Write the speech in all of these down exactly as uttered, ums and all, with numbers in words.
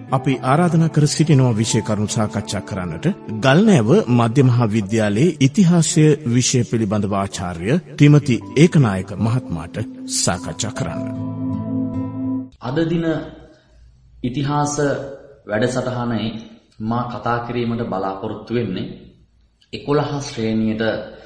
අපි ආරාධනා කර සිටිනවා විෂය කරුණු සාකච්ඡා කරන්නට. ගල්නෑව මධ්‍ය මහා විද්‍යාලයේ ඉතිහාසය විෂය පිළිබඳව ආචාර්ය ටිමති ඒකනායක මහත්මයාට සාකච්ඡා කරන්න. අද දින ඉතිහාස වැඩසටහනේ මා කතා කිරීමට බලාපොරොත්තු වෙන්නේ එකොළහ ශ්‍රේණියට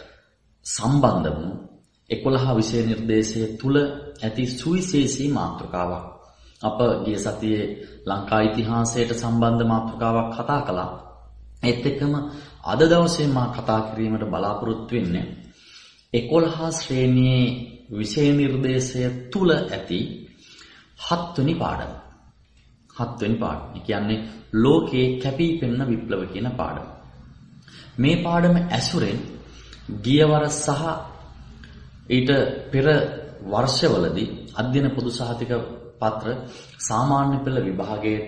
සම්බන්ධ වුණු එකොළහ විෂය නිර්දේශය තුල ඇති සුවිශේෂී මාතෘකාවක්. අප ගිය සතියේ ලංකා ඉතිහාසයට සම්බන්ධ මාතෘකාවක් කතා කළා. ඒත් එක්කම අද දවසේ මා කතා කිරීමට බලාපොරොත්තු වෙන්නේ එකොළහ ශ්‍රේණියේ විෂය නිර්දේශය තුල ඇති හත්වෙනි පාඩම. හත්වෙනි පාඩම. ඒ කියන්නේ ලෝකේ කැපී පෙනෙන විප්ලව කියන පාඩම. මේ පාඩම ඇසුරෙන් ගියවර සහ ඊට පෙර වර්ෂවලදී අධ්‍යයන පොදු සහතික පත්‍ර සාමාන්‍ය පෙළ විභාගයට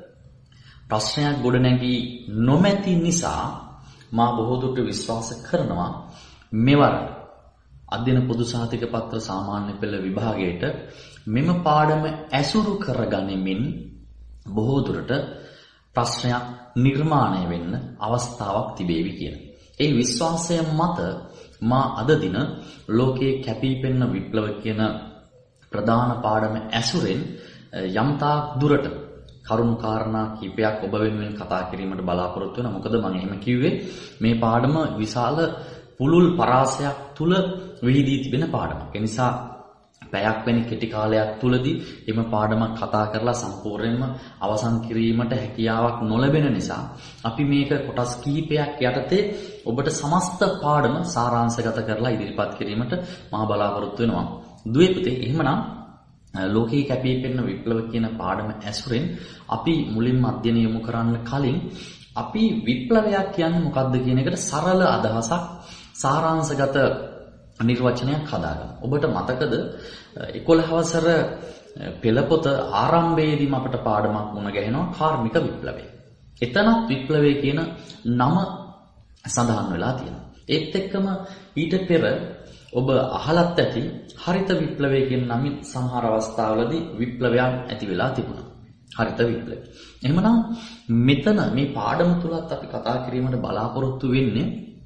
ප්‍රශ්නයක් ගොඩනැගී නොමැති නිසා මා බොහෝ දුරට විශ්වාස කරනවා මෙවර අධ්‍යයන පොදු සහතික පත්‍ර සාමාන්‍ය පෙළ විභාගයට මෙම පාඩම ඇසුරු කරගනිමින් බොහෝ දුරට ප්‍රශ්නයක් නිර්මාණය වෙන්න අවස්ථාවක් තිබේවි කියන. ඒ විශ්වාසය මත මා අද දින ලෝකයේ කැපී පෙනෙන විප්ලව කියන ප්‍රධාන පාඩම ඇසුරෙන් යම්තා දුරට කරුණු කාරණා කීපයක් ඔබ වෙනුවෙන් කතා කිරීමට බලාපොරොත්තු වෙනවා. මොකද මම එහෙම කිව්වේ මේ පාඩම විශාල පුළුල් පරාසයක් තුල විහිදී තිබෙන පාඩමක්. ඒ නිසා පැයක් වැනි කෙටි කාලයක් තුලදී එම පාඩමක් කතා කරලා සම්පූර්ණයෙන්ම අවසන් කිරීමට හැකියාවක් නොලැබෙන නිසා අපි මේක කොටස් කිහිපයක් යටතේ ඔබට සමස්ත පාඩම සාරාංශගත කරලා ඉදිරිපත් කිරීමට මා බලාපොරොත්තු වෙනවා. දුවේ පුතේ, එහෙමනම් ලෝකයේ කැපී පෙනෙන විප්ලව කියන පාඩම ඇසුරෙන් අපි මුලින්ම අධ්‍යයනය යොමු කරන්න කලින් අපි විප්ලවයක් කියන්නේ මොකක්ද කියන එකට සරල අදහසක් සාරාංශගත නිර්වචනයක් හදාගන්න. ඔබට මතකද එකොළහ වසර පෙළපොත ආරම්භයේදීම අපට පාඩමක් මුණ ගැහෙනවා කාර්මික විප්ලවය. එතනත් විප්ලවය කියන නම සඳහන් වෙලා තියෙනවා. ඒත් එක්කම ඊට පෙර ඔබ අහලත් ඇති හරිත විප්ලවය කියන නමින් සමහර අවස්ථාවලදී විප්ලවයන් ඇති වෙලා තිබුණා. හරිත විප්ලවය. එහෙමනම් මෙතන මේ පාඩම තුලත් අපි කතා කිරීමට බලාපොරොත්තු වෙන්නේ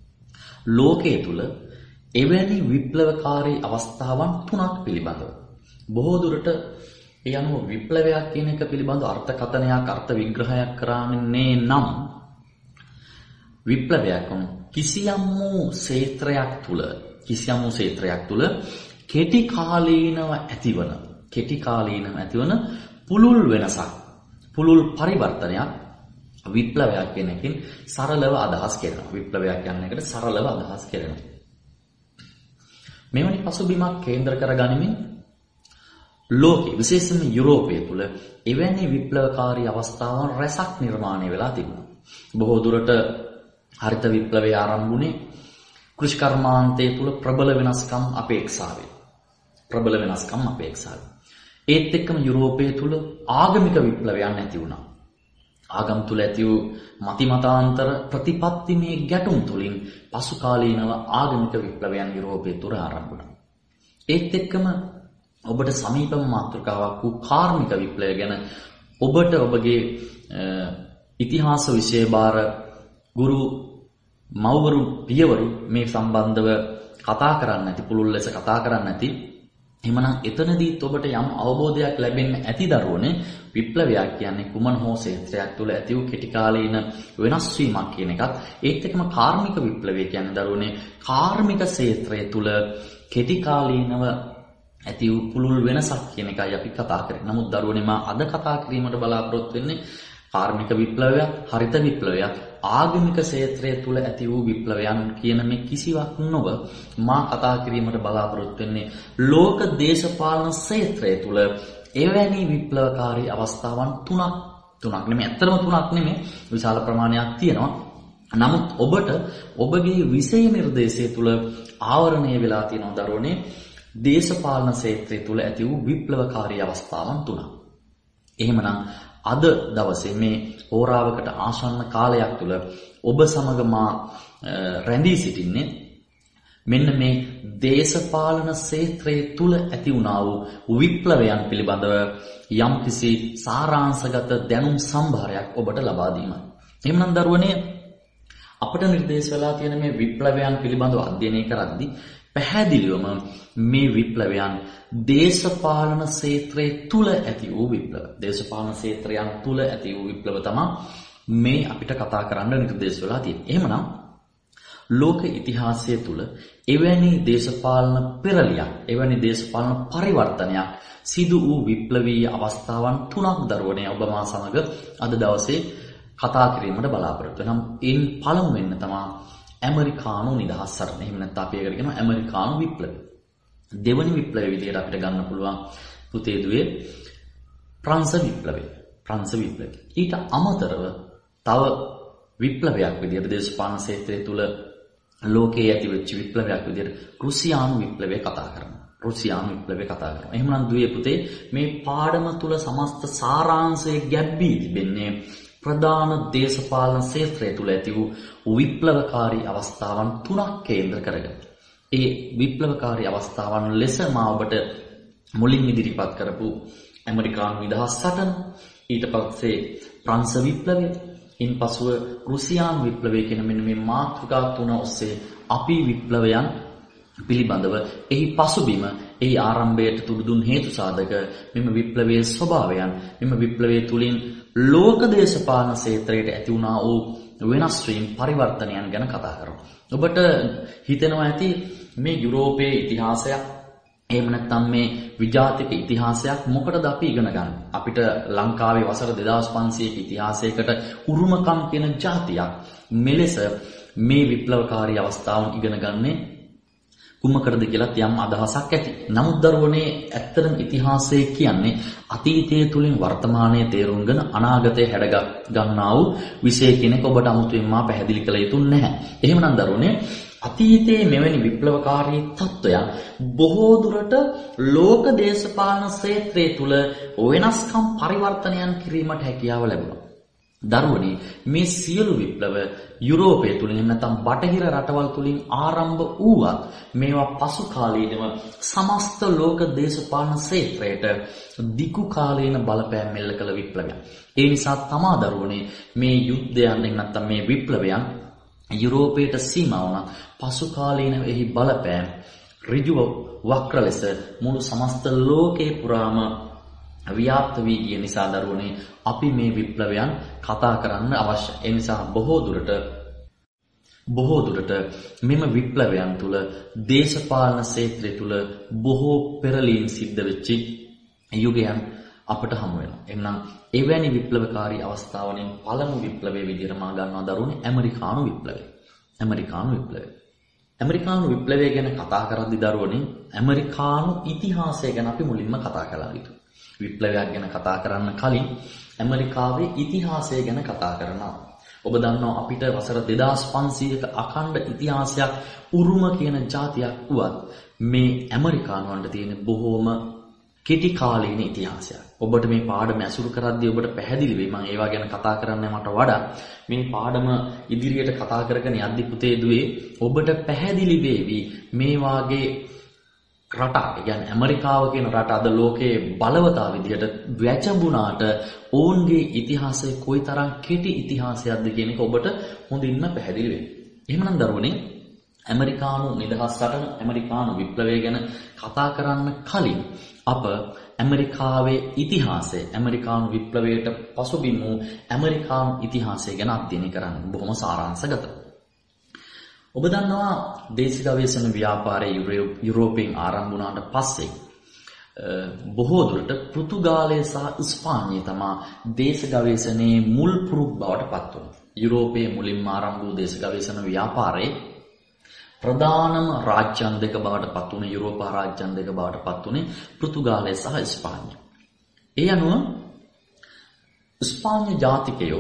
ලෝකයේ තුල එවැනි විප්ලවකාරී අවස්ථාවන් තුනක් පිළිබඳව. බොහෝ දුරට ඒ අනුව විප්ලවයක් කියන එක පිළිබඳව අර්ථකථනයක් අර්ථ විග්‍රහයක් කරන්නේ නම් විප්ලවයක් කිසියම් වූ ක්ෂේත්‍රයක් තුල කිසියම් වූ ක්ෂේත්‍රයක් තුල කෙටි කාලීනව ඇතිවන කෙටි කාලීනව ඇතිවන පුළුල් වෙනසක් පුළුල් පරිවර්තනයක් විප්ලවයක් කියන එකෙන් සරලව අදහස් කරනවා. විප්ලවයක් කියන එකට සරලව අදහස් කරනවා. මෙවැනි පසුබිමක් කේන්ද්‍ර කරගනිමින් ලෝකෙ විශේෂයෙන්ම යුරෝපය තුල එවැනි විප්ලවකාරී අවස්ථාවන් රැසක් නිර්මාණය වෙලා තිබුණා. බොහෝ දුරට හරිත විප්ලවය ආරම්භ වුණේ කෘෂිකර්මාන්තය තුල ප්‍රබල වෙනස්කම් අපේක්ෂාවෙන්. ප්‍රබල වෙනස්කම් අපේක්ෂාවෙන්. ඒත් එක්කම යුරෝපය තුල ආගමික විප්ලවයන් ඇති වුණා. ආගම් තුල ඇති වූ මතිමතාන්තර ප්‍රතිපත්තිමය ගැටුම් තුලින් පසු කාලීනව ආගමික විප්ලවයන් යුරෝපයේ තුර ආරම්භ වුණා. ඒත් එක්කම ඔබට සමීපම මාතෘකාවක් වූ කාර්මික විප්ලවය ගැන ඔබට ඔබගේ ඉතිහාස විෂය බාර ගුරු මව්වරු පියවරු මේ සම්බන්ධව කතා කරන්න නැති පුළුල් ලෙස කතා කරන්න නැති. එහෙමනම් එතනදීත් ඔබට යම් අවබෝධයක් ලැබෙන්න ඇති දරුවනේ විප්ලවයක් කියන්නේ කුමන හෝ ක්ෂේත්‍රයක් තුළ ඇති වූ කෙටි කාලීන වෙනස් වීමක් කියන එකත් ඒත් එක්කම කාර්මික විප්ලවය කියන්නේ දරුවනේ කාර්මික ක්ෂේත්‍රය තුළ කෙටි කාලීනව ඇති වූ පුළුල් වෙනසක් කියන එකයි අපි කතා කරන්නේ. නමුත් දරුවනේ මා අද කතා කිරීමට බලාපොරොත්තු වෙන්නේ කාර්මික විප්ලවයක්, හරිත විප්ලවයක්, ආගමික ක්ෂේත්‍රය තුළ ඇති වූ විප්ලවයන් කියන මේ කිසිවක් නොව මා කතා කිරීමට බලාපොරොත්තු වෙන්නේ ලෝක දේශපාලන ක්ෂේත්‍රය තුළ එවැනි විප්ලවකාරී අවස්ථාවන් තුනක් තුනක් නෙමෙයි ඇත්තම තුනක් නෙමෙයි විශාල ප්‍රමාණයක් තියෙනවා. නමුත් ඔබට ඔබගේ විෂය නිර්දේශය තුළ ආවරණය වෙලා තියෙන දරුවනේ දේශපාලන ක්ෂේත්‍රය තුළ ඇති වූ විප්ලවකාරී අවස්ථාවන් තුනක්. එහෙමනම් අද දවසේ මේ හෝරාවකට ආසන්න කාලයක් තුළ ඔබ සමග මා රැඳී සිටින්නේ මෙන්න මේ දේශපාලන ක්ෂේත්‍රයේ තුල ඇති වුණා වූ විප්ලවයන් පිළිබඳව යම්කිසි සාරාංශගත දැනුම් සම්භාරයක් ඔබට ලබා දීමයි. එහෙමනම් දරුවනේ අපට නිර්දේශ වෙලා තියෙන මේ විප්ලවයන් පිළිබඳව අධ්‍යයනය කරද්දී පැහැදිලිවම මේ විප්ලවයන් දේශපාලන ක්ෂේත්‍රයේ තුල ඇති වූ විප්ලව. දේශපාලන ක්ෂේත්‍රයන් තුල ඇති වූ විප්ලව තමයි මේ අපිට කතා කරන්න නිර්දේශ වෙලා තියෙන්නේ. එහෙමනම් ලෝක ඉතිහාසය තුල එවැනි දේශපාලන පෙරලියක්, එවැනි දේශපාලන පරිවර්තනයක් සිදු වූ විප්ලවීය අවස්ථාවන් තුනක් දරුවනේ ඔබ මා සමග අද දවසේ කතා කිරීමට බලාපොරොත්තු වෙනවා. එයින් පළමුවෙන්න තමයි ඇමරිකානු නිදහස් සටන. එහෙම නැත්නම් අපි ඒකට කියනවා ඇමරිකානු විප්ලවය. දෙවනි විප්ලවය විදිහට අපිට ගන්න පුළුවන් පුතේ දුවේ ප්‍රංශ විප්ලවය. ප්‍රංශ විප්ලවය. ඊට අමතරව තව විප්ලවයක් විදිහට දේශපාලන ක්ෂේත්‍රය තුල ලෝකයේ ඇතිවෙච්ච විප්ලවයක් විදිහට රුසියානු විප්ලවය කතා කරනවා. රුසියානු විප්ලවය කතා කරනවා. එහෙමනම් දුවේ පුතේ මේ පාඩම තුල සමස්ත සාරාංශය ගැබ්වී තිබෙන්නේ ප්‍රධාන දේශපාලන ක්ෂේත්‍රය තුල ඇති වූ විප්ලවකාරී අවස්ථාවන් තුනක් කේන්ද්‍ර කරගෙන. ඒ විප්ලවකාරී අවස්ථාවන් ලෙස මා ඔබට මුලින් ඉදිරිපත් කරපු ඇමරිකානු නිදහස් සටන, ඊට පස්සේ ප්‍රංශ විප්ලවය, ඉන්පසුව රුසියානු විප්ලවය කියන මෙන්න මේ මාතෘකා තුන ඔස්සේ අපි විප්ලවයන් පිළිබඳව එහි පසුබිම, එහි ආරම්භයට තුඩු දුන් හේතු සාධක, මෙම විප්ලවයේ ස්වභාවයන්, මෙම විප්ලවයේ තුලින් ලෝක දේශපාලන ක්ෂේත්‍රයට ඇති වුණා වූ වෙනස් වීම් පරිවර්තනයන් ගැන කතා කරමු. ඔබට හිතෙනවා ඇති මේ යුරෝපයේ ඉතිහාසයක්, එහෙම නැත්නම් මේ විජාතික ඉතිහාසයක් මොකටද අපි ඉගෙන ගන්න? අපිට ලංකාවේ වසර දෙදාස් පන්සීයක ඉතිහාසයකට උරුමකම් තියෙන ජාතියක් මෙලෙස මේ විප්ලවකාරී අවස්ථාවන් ඉගෙන ගන්නේ කුමකටද කියලා යම් අදහසක් ඇති. නමුත් දරුවනේ ඇත්තටම ඉතිහාසය කියන්නේ අතීතයේ තුලින් වර්තමානයේ තේරුම්ගෙන අනාගතයේ හැඩගත් ගන්නා වූ විෂය කෙනෙක් ඔබට අමුතුවෙන් මා පැහැදිලි කළ යුතු නැහැ. එහෙමනම් දරුවනේ අතීතයේ මෙවැනි විප්ලවකාරී තත්ත්වයන් බොහෝ දුරට ලෝක දේශපාලන ක්ෂේත්‍රයේ තුල වෙනස්කම් පරිවර්තනයන් කිරීමට හැකියාව ලැබුණා. දරුවනේ මේ සියලු විප්ලව යුරෝපය තුලින් නැත්නම් බටහිර රටවල් තුලින් ආරම්භ වූවත් මේවා පසු කාලීනව සමස්ත ලෝක දේශපාලන ක්ෂේත්‍රයට දිගු කාලීන බලපෑම් මෙල්ල කළ විප්ලවයක්. ඒ නිසා තමා දරුවනේ මේ යුද්ධයන් නැත්නම් මේ විප්ලවයන් යුරෝපයට සීමා වුණා. පසු කාලීනව එහි බලපෑම් ඍජුව වක්‍ර ලෙස මුළු සමස්ත ලෝකේ පුරාම ව්‍යාප්ත වී ගිය නිසා දරුවනේ අපි මේ විප්ලවයන් කතා කරන්න අවශ්‍යයි. ඒ නිසා බොහෝ දුරට බොහෝ දුරට මෙම විප්ලවයන් තුල දේශපාලන ක්ෂේත්‍රය තුල බොහෝ පෙරලීම් සිද්ධ වෙච්ච යුගයන් අපට හමු වෙනවා. එන්නම් එවැනි විප්ලවකාරී අවස්ථාවලින් පළමු විප්ලවයේ විදිහට මා ගන්නවා දරුවනේ ඇමරිකානු විප්ලවය. ඇමරිකානු විප්ලවය. ඇමරිකානු විප්ලවය ගැන කතා කරද්දී දරුවනේ ඇමරිකානු ඉතිහාසය ගැන අපි මුලින්ම කතා කළා යුතුයි. විප්ලවයක් ගැන කතා කරන්න කලින් ඇමරිකාවේ ඉතිහාසය ගැන කතා කරනවා. ඔබ දන්නවා අපිට වසර දෙදාස් පන්සීයක අඛණ්ඩ ඉතිහාසයක් උරුම කියන ජාතියක් වුවත් මේ ඇමරිකානුවන්ට තියෙන බොහෝම කෙටි කාලීන ඉතිහාසයක්. ඔබට මේ පාඩම ඇසුරු කරද්දී ඔබට පැහැදිලි වෙයි. මම ඒවා ගැන කතා කරන්න මට වඩා මේ පාඩම ඉදිරියට කතා කරගෙන යද්දි පුතේ දුවේ ඔබට පැහැදිලි වෙවි මේ වාගේ රටක්, කියන්නේ ඇමරිකාව කියන රට අද ලෝකයේ බලවතා විදිහට වැජඹුණාට ඔවුන්ගේ ඉතිහාසය කොයිතරම් කෙටි ඉතිහාසයක්ද කියන එක ඔබට හොඳින්ම පැහැදිලි වෙයි. එහෙමනම් දරුවනේ ඇමරිකානු නිදහස් සටන, ඇමරිකානු විප්ලවය ගැන කතා කරන්න කලින් අප ඇමරිකාවේ ඉතිහාසය, ඇමරිකානු විප්ලවයට පසුබිම් වූ ඇමරිකානු ඉතිහාසය ගැන අධ්‍යයනය කරන්න බොහොම සාරාංශගතව. ඔබ දන්නවා දේශ ගවේෂණ ව්‍යාපාරයේ යුරෝපයෙන් ආරම්භ වුණාට පස්සේ බොහෝ දුරට පෘතුගාලය සහ ඉස්පාඤ්ඤය තමයි දේශ ගවේෂණයේ මුල් පුරුක් බවට පත් වුණා. යුරෝපයේ මුලින්ම ආරම්භ වූ දේශ ගවේෂණ ව්‍යාපාරයේ ප්‍රධානම රාජ්‍යන් දෙක බවට පත් වුණේ යුරෝපා රාජ්‍යන් දෙක බවට පත් වුණේ පෘතුගාලය සහ ඉස්පාඤ්ඤය. ඒ අනුව ඉස්පාඤ්ඤ ජාතිකයෝ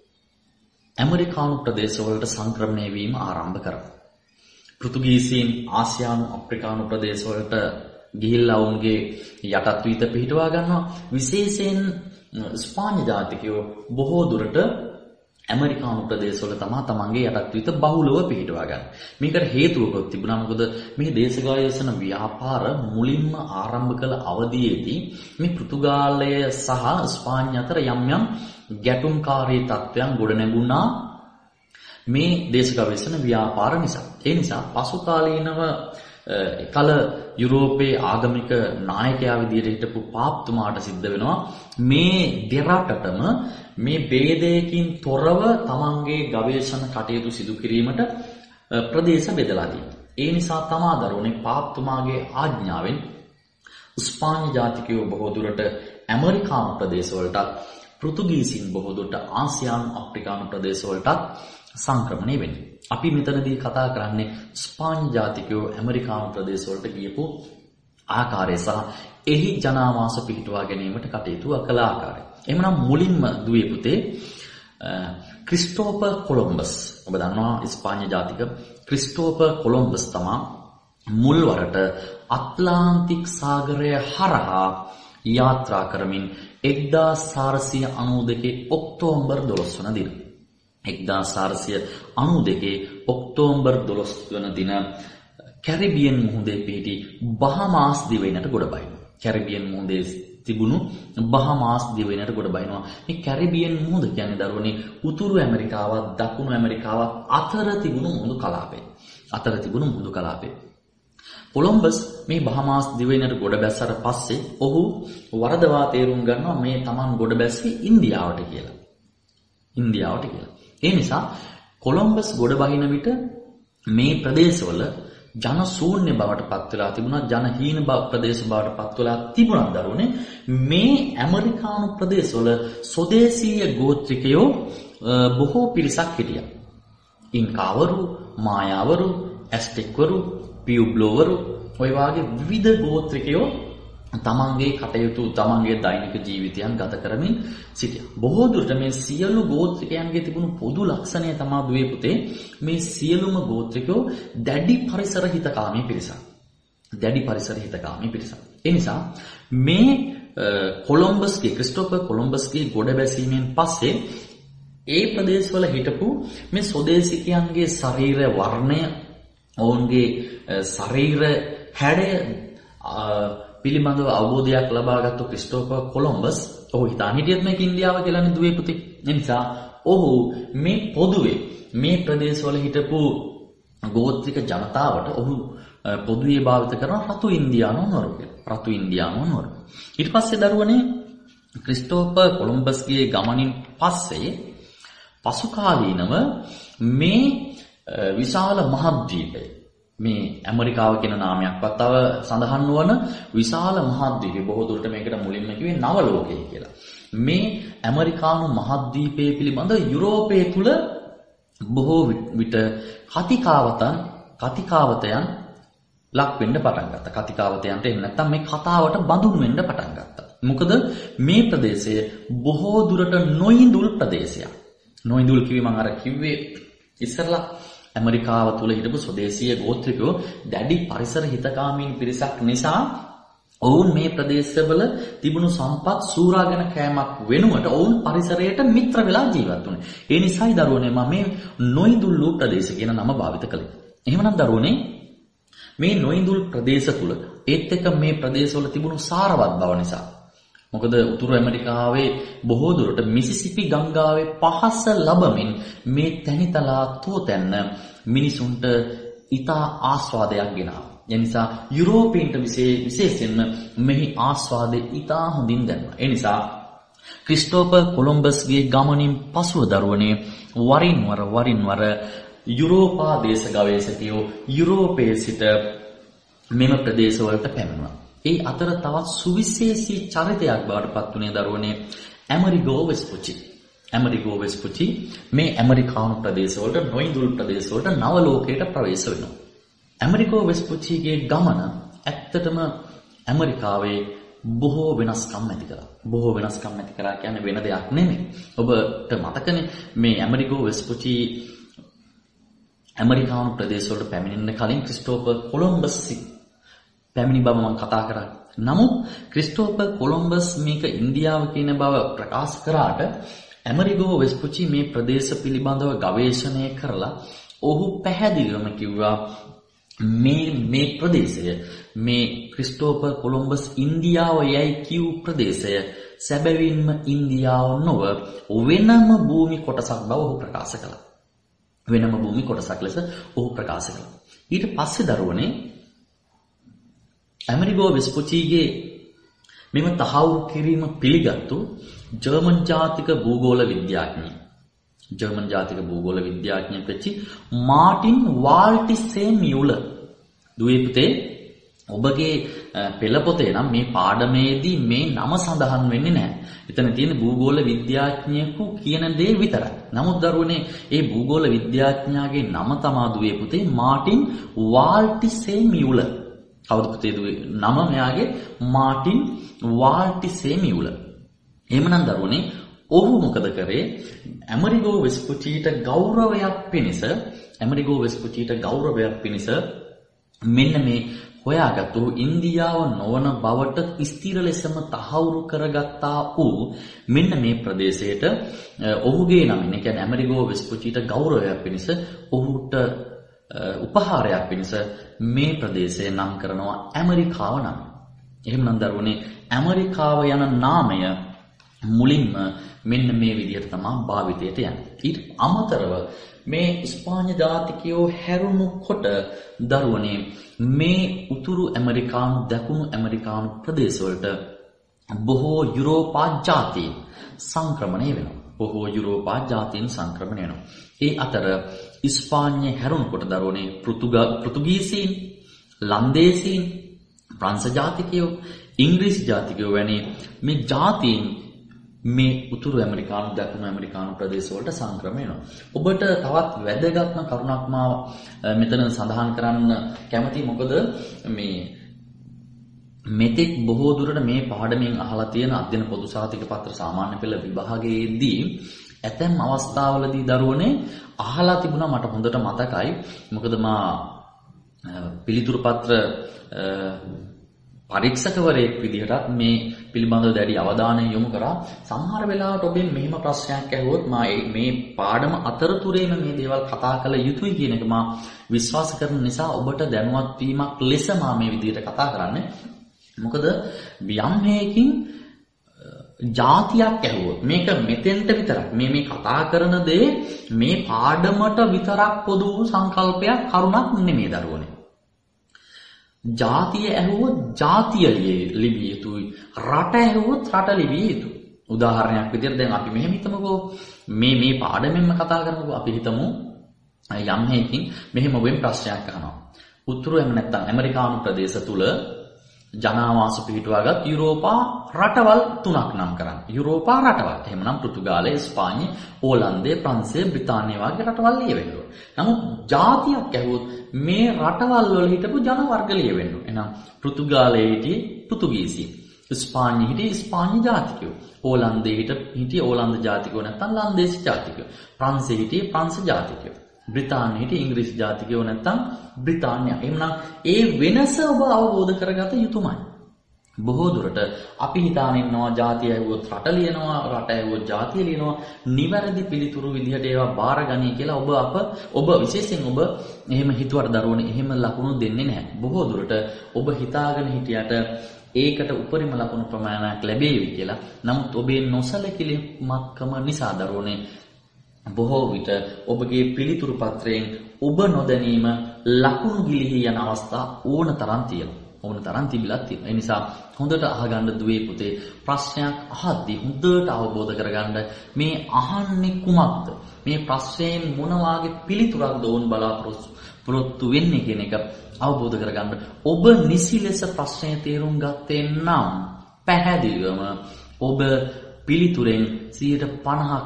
ඇමරිකානු ප්‍රදේශවලට සංක්‍රමණය වීම ආරම්භ කරා. පෘතුගීසීන් ආසියානු අප්‍රිකානු ප්‍රදේශවලට ගිහිල්ලා වුන්ගේ යටත් වීත පිහිටවා ගන්නවා. විශේෂයෙන් ස්පාඤ්ඤ ජාතිකයෝ බොහෝ දුරට ඇමරිකානු ප්‍රදේශවල තමයි තමන්ගේ යටත් විත බහුලව පිහිටවා ගන්න. මේකට හේතුවකුත් තිබුණා. මොකද මේ දේශගායසන ව්‍යාපාර මුලින්ම ආරම්භ කළ අවධියේදී මේ පෘතුගාලය සහ ස්පාඤ්ඤ අතර යම් යම් ගැටුම්කාරී තත්ත්වයන් ගොඩ නැගුණා මේ දේශගායසන ව්‍යාපාර නිසා. ඒ නිසා පසු කාලීනව කල යුරෝපයේ ආගමික නායකයා විදියට හිටපු පාප්තුමාට සිද්ධ වෙනවා මේ දෙරටටම මේ ભેදයකින් තොරව තමන්ගේ ගවේෂණ කටයුතු සිදු කිරීමට ප්‍රදේශ බෙදලා තියෙනවා. ඒ නිසා තමා දරුවනේ පාප්තුමාගේ ආඥාවෙන් ස්පාඤ්ඤ ජාතිකයෝ බොහෝ දුරට ඇමරිකානු ප්‍රදේශවලටත් පෘතුගීසින් බොහෝ දුරට ආසියානු අප්‍රිකානු ප්‍රදේශවලටත් සංක්‍රමණය වෙන්නේ. අපි මෙතනදී කතා කරන්නේ ස්පාඤ්ඤ ජාතිකයෝ ඇමරිකානු ප්‍රදේශවලට ගියපු ආකාරය සහ එහි ජනාවාස පිහිටුවා ගැනීමට කටයුතු කළ ආකාරය. එhmenan මුලින්ම දුවේ පුතේ ක්‍රිස්ටෝපර් කොලොම්බස්. ඔබ දන්නවා ස්පාඤ්ඤ ජාතික ක්‍රිස්ටෝපර් කොලොම්බස් තමයි මුල්වරට ඇට්ලාන්ටික් සාගරය හරහා යාත්‍රා කරමින් එක්දාස් හාරසිය අනූ දෙකේ ඔක්තෝබර් දොළොස් වන දින එක්දාස් හාරසිය අනූ දෙකේ ඔක්තෝබර් දොළොස් වන දින කැරිබියන් මුහුදේ පිහිටි බහමාස් දිවයිනට ගොඩ බහිනවා. කැරිබියන් මුහුදේ තිබුණු බහමාස් දිවයිනට ගොඩ බහිනවා. මේ කැරිබියන් මුහුද කියන්නේ දරුවනේ උතුරු ඇමරිකාවත් දකුණු ඇමරිකාවත් අතර තිබුණු මුහුදු කලාපය. අතර තිබුණු මුහුදු කලාපය. කොලොම්බස් මේ බහමාස් දිවයිනට ගොඩ බැස්සට පස්සේ ඔහු වරදවා තේරුම් ගන්නවා මේ Taman ගොඩ බැස්සේ ඉන්දියාවට කියලා. ඉන්දියාවට කියලා. ඒ නිසා කොලොම්බස් ගොඩ බහින විට මේ ප්‍රදේශවල ජන ශූන්‍ය බවට පත් වෙලා තිබුණා, ජන හීන ප්‍රදේශ බවට පත් වෙලා තිබුණා දරුවනේ. මේ ඇමරිකානු ප්‍රදේශවල ස්වදේශීය ගෝත්‍රිකයෝ බොහෝ පිරිසක් හිටියා. ඉන්කාවරු, මායාවරු, ඇස්ටෙක්වරු, පියුබ්ලෝවරු ඔය වාගේ විවිධ ගෝත්‍රිකයෝ තමන්ගේ කටයුතු තමන්ගේ දෛනික ජීවිතයන් ගත කරමින් සිටියා. බොහෝ දුරට මේ සියලු ගෝත්‍රිකයන්ගේ තිබුණු පොදු ලක්ෂණය තමයි දුවේ පුතේ මේ සියලුම ගෝත්‍රිකයෝ දැඩි පරිසර හිතකාමී පිරිසක්. දැඩි පරිසර හිතකාමී පිරිසක්. ඒ නිසා මේ කොලොම්බස්ගේ ක්‍රිස්ටෝෆර් කොලොම්බස්ගේ ගොඩ බැසීමෙන් පස්සේ ඒ ප්‍රදේශවල හිටපු මේ ස්වදේශිකයන්ගේ ශරීර වර්ණය, ඔවුන්ගේ ශරීර හැඩය පිළිබඳව අවබෝධයක් ලබාගත්තු ක්‍රිස්ටෝෆර් කොලොම්බස් ඔහු හිතාන හිටියත් මේක ඉන්දියාව කියලානේ දුවේ පුතේ. ඒ නිසා ඔහු මේ පොදුවේ මේ ප්‍රදේශවල හිටපු ගෝත්‍රික ජනතාවට ඔහු පොදුවේ භාවිත කරන රතු ඉන්දියානු නෝරු කියලා. රතු ඉන්දියානු නෝරු. ඊට පස්සේ දරුවනේ ක්‍රිස්ටෝෆර් කොලොම්බස්ගේ ගමනින් පස්සේ පසු කාලීනව මේ විශාල මහද්වීපය මේ ඇමරිකාව කියන නාමයක්වත් තව සඳහන් වන විශාල මහද්වීපය බොහෝ දුරට මේකට මුලින්ම කිව්වේ නව ලෝකය කියලා. මේ ඇමරිකානු මහද්වීපය පිළිබඳ යුරෝපයේ තුල බොහෝ විට කතිකාවතන් කතිකාවතයන් ලක් වෙන්න පටන් ගත්තා. කතිකාවතයන්ට එහෙම නැත්නම් මේ කතාවට බඳුන් වෙන්න පටන් ගත්තා. මොකද මේ ප්‍රදේශය බොහෝ දුරට නොඉඳුල් ප්‍රදේශයක්. නොඉඳුල් කිව්වේ මම අර කිව්වේ ඉස්සරලා ඇමරිකාව තුල හිටපු ස්වදේශීය ගෝත්‍රිකයෝ දැඩි පරිසර හිතකාමීන් පිරිසක් නිසා ඔවුන් මේ ප්‍රදේශවල තිබුණු සම්පත් සූරාගෙන කෑමක් වෙනුවට ඔවුන් පරිසරයට මිත්‍ර වෙලා ජීවත් වුණා. ඒ නිසායි දරුවනේ මම මේ නොඉඳුල් වූ ප්‍රදේශ කියන නම භාවිත කළේ. එහෙමනම් දරුවනේ මේ නොඉඳුල් ප්‍රදේශ තුල ඒත් එක්ක මේ ප්‍රදේශවල තිබුණු සාරවත් බව නිසා මොකද උතුරු ඇමරිකාවේ බොහෝ දුරට මිසිසිපි ගංගාවේ පහස ලබමින් මේ තැනිතලා තෝතැන්න මිනිසුන්ට ඉතා ආස්වාදයක් ගෙනාවා. ඒ නිසා යුරෝපීන්ට විශේෂයෙන්ම මෙහි ආස්වාදය ඉතා හොඳින් දැනුණා. ඒ නිසා ක්‍රිස්ටෝෆර් කොලොම්බස්ගේ ගමනින් පසුව දරුවනේ වරින් වර වරින් වර යුරෝපා දේශ ගවේෂකයෝ යුරෝපයේ සිට මෙම ප්‍රදේශවලට පැමිණුණා. ඒ අතර තවත් සුවිශේෂී චරිතයක් බවට පත් වුණේ දරුවනේ ඇමරිගෝ වෙස්පුචි. ඇමරිගෝ වෙස්පුචි මේ ඇමරිකානු ප්‍රදේශවලට නොඉඳුල් ප්‍රදේශවලට නව ලෝකයට ප්‍රවේශ වෙනවා. ඇමරිගෝ වෙස්පුචිගේ ගමන ඇත්තටම ඇමරිකාවේ බොහෝ වෙනස්කම් ඇති කරා. බොහෝ වෙනස්කම් ඇති කරා කියන්නේ වෙන දෙයක් නෙමෙයි. ඔබට මතකනේ මේ ඇමරිගෝ වෙස්පුචි ඇමරිකානු ප්‍රදේශවලට පැමිණෙන්න කලින් ක්‍රිස්ටෝෆර් කොලොම්බස් පැමිණි බව මම කතා කරා. නමුත් ක්‍රිස්ටෝෆර් කොලොම්බස් මේක ඉන්දියාව කියන බව ප්‍රකාශ කරාට ඇමරිගෝ වෙස්පුචි මේ ප්‍රදේශ පිළිබඳව ගවේෂණය කරලා ඔහු පැහැදිලිවම කිව්වා මේ මේ ප්‍රදේශය මේ ක්‍රිස්ටෝපර් කොලොම්බස් ඉන්දියාව යයි කිව් ප්‍රදේශය සැබවින්ම ඉන්දියාව නොව වෙනම භූමි කොටසක් බව ඔහු ප්‍රකාශ කළා. වෙනම භූමි කොටසක් ලෙස ඔහු ප්‍රකාශ කළා. ඊට පස්සේ දරුවනේ ඇමරිගෝ වෙස්පුචිගේ මෙම තහවුරු කිරීම පිළිගත්තු ජර්මන් ජාතික භූගෝල විද්‍යාඥයෙක් ජර්මන් ජාතික භූගෝල විද්‍යාඥයෙක් වෙච්ච මාටින් වාල්ටිසේ මියුලර් දුවේ පුතේ ඔබගේ පෙළ පොතේ නම් මේ පාඩමේදී මේ නම සඳහන් වෙන්නේ නැහැ. එතන තියෙන භූගෝල විද්‍යාඥයෙකු කියන දේ විතරයි. නමුත් දරුවනේ ඒ භූගෝල විද්‍යාඥයාගේ නම තමයි දුවේ පුතේ මාටින් වාල්ටිසේ මියුලර්. කවුද පුතේ දුවේ නම? මෙයාගේ මාටින් වාල්ටිසේ මියුලර්. එහෙමනම් දරුවනේ ඔහු මොකද කරේ? ඇමරිගෝ වෙස්පුචිට ගෞරවයක් පිණිස ඇමරිගෝ වෙස්පුචිට ගෞරවයක් පිණිස මෙන්න මේ හොයාගත්තු ඉන්දියාව නොවන බවට ස්ථිර ලෙසම තහවුරු කරගත්තා වූ මෙන්න මේ ප්‍රදේශයට ඔහුගේ නමින්, ඒ කියන්නේ ඇමරිගෝ වෙස්පුචිට ගෞරවයක් පිණිස ඔහුට උපහාරයක් පිණිස මේ ප්‍රදේශය නම් කරනවා ඇමරිකාව නම්. එහෙමනම් දරුවනේ ඇමරිකාව යන නාමය මුලින්ම මෙන්න මේ විදිහට තමයි භාවිතයට යන්නේ. ඊට අමතරව මේ ස්පාඤ්ඤ ජාතිකයෝ හැරුණු කොට දරුවනේ මේ උතුරු ඇමරිකානු දකුණු ඇමරිකානු ප්‍රදේශවලට බොහෝ යුරෝපා ජාතීන් සංක්‍රමණය වෙනවා. බොහෝ යුරෝපා ජාතීන් සංක්‍රමණය වෙනවා. ඒ අතර ස්පාඤ්ඤ හැරුණු කොට දරුවනේ පෘතුගීසීන්, ලන්දේසීන්, ප්‍රංශ ජාතිකයෝ, ඉංග්‍රීසි ජාතිකයෝ වැනි මේ ජාතීන් මේ උතුරු ඇමරිකානු දකුණු ඇමරිකානු ප්‍රදේශවලට සංක්‍රමණය වෙනවා. ඔබට තවත් වැදගත්ම කරුණක් මා මෙතන සඳහන් කරන්න කැමතියි. මොකද මේ මෙතෙක් බොහෝ දුරට මේ පාඩමෙන් අහලා තියෙන අධ්‍යයන පොදු සහතික පත්‍ර සාමාන්‍ය පෙළ විභාගයේදී ඇතැම් අවස්ථාවලදී දරුවනේ අහලා තිබුණා, මට හොඳට මතකයි. මොකද මා පිළිතුරු පත්‍ර පරීක්ෂකවරයෙක් විදිහට මේ පිළිබඳව දැඩි අවධානය යොමු කරා. සමහර වෙලාවට ඔබෙන් මෙහෙම ප්‍රශ්නයක් ඇහුවොත් මා මේ පාඩම අතරතුරේම මේ දේවල් කතා කළ යුතුයි කියන එක මා විශ්වාස කරන නිසා ඔබට දැනුවත් වීමක් ලෙස මා මේ විදිහට කතා කරන්නේ. මොකද යම් හේකින් ජාතියක් ඇහුවොත් මේක මෙතෙන්ට විතරක් මේ මේ කතා කරන දේ මේ පාඩමට විතරක් පොදු වූ සංකල්පයක් කරුණක් නෙමෙයි දරුවනේ. ජාතිය ඇහුවොත් ජාතිය ලිවිය යුතුයි. රට ඇහුවොත් රට ලිවිය යුතුයි. උදාහරණයක් විදිහට දැන් අපි මෙහෙම හිතමුකෝ. මේ මේ පාඩමෙන්ම කතා කරමුකෝ. අපි හිතමු යම් හේකින් මෙහෙම වෙන ප්‍රශ්නයක් අහනවා. උතුරු එහෙම නැත්නම් ඇමරිකානු ප්‍රදේශ තුල ජනාවාස පිහිටුවාගත් යුරෝපා රටවල් තුනක් නම් කරන්න. යුරෝපා රටවල්. එහෙමනම් පෘතුගාලය, ස්පාඤ්ඤය, ඕලන්දය, ප්‍රංශය, බ්‍රිතාන්‍යය වගේ රටවල් ලියවෙන්න ඕන. නමුත් ජාතියක් ඇහුවොත් මේ රටවල් වල හිටපු ජන වර්ග ලියවෙන්න ඕන. එහෙනම් පෘතුගාලයේ හිටියේ පෘතුගීසි. ස්පාඤ්ඤයේ හිටියේ ස්පාඤ්ඤ ජාතිකයෝ. ඕලන්දයේ හිටියේ ඕලන්ද ජාතිකයෝ නැත්නම් ලන්දේසි ජාතිකයෝ. ප්‍රංශයේ හිටියේ ප්‍රංශ ජාතිකයෝ. බ්‍රිතාන්‍යයේ හිටියේ ඉංග්‍රීසි ජාතිකයෝ නැත්නම් බ්‍රිතාන්‍ය. එහෙනම් ඒ වෙනස ඔබ අවබෝධ කරගත යුතුමයි. බොහෝ දුරට අපි හිතාන ඉන්නවා ජාතිය ඇහුවොත් රට ලියනවා, රට ඇහුවොත් ජාතිය ලියනවා. නිවැරදි පිළිතුරු විදිහට ඒවා බාරගනී කියලා ඔබ අප ඔබ විශේෂයෙන් ඔබ එහෙම හිතුවට දරුවනේ එහෙම ලකුණු දෙන්නේ නැහැ. බොහෝ දුරට ඔබ හිතාගෙන හිටියට ඒකට උපරිම ලකුණු ප්‍රමාණයක් ලැබෙවි කියලා. නමුත් ඔබේ නොසලකිලිමත්කම නිසා දරුවනේ බොහෝ විට ඔබගේ පිළිතුරු පත්‍රයෙන් ඔබ නොදැනීම ලකුණු ගිලිහි යන අවස්ථා ඕන තරම් තියෙනවා. ඕන තරම් තිබිලක් තියෙනවා. ඒ නිසා හොඳට අහගන්න දුවේ පුතේ, ප්‍රශ්නයක් අහද්දී හොඳට අවබෝධ කරගන්න මේ අහන්නේ කුමක්ද? මේ ප්‍රශ්නයෙන් මොන වාගේ පිළිතුරක්ද ඕන් බලාපොරොත්තු වෙන්නේ කියන එක අවබෝධ කරගන්න. ඔබ නිසි ලෙස ප්‍රශ්නය තේරුම් ගත්තේ නම් පැහැදිලිවම ඔබ පිළිතුරෙන් සියයට පනහක්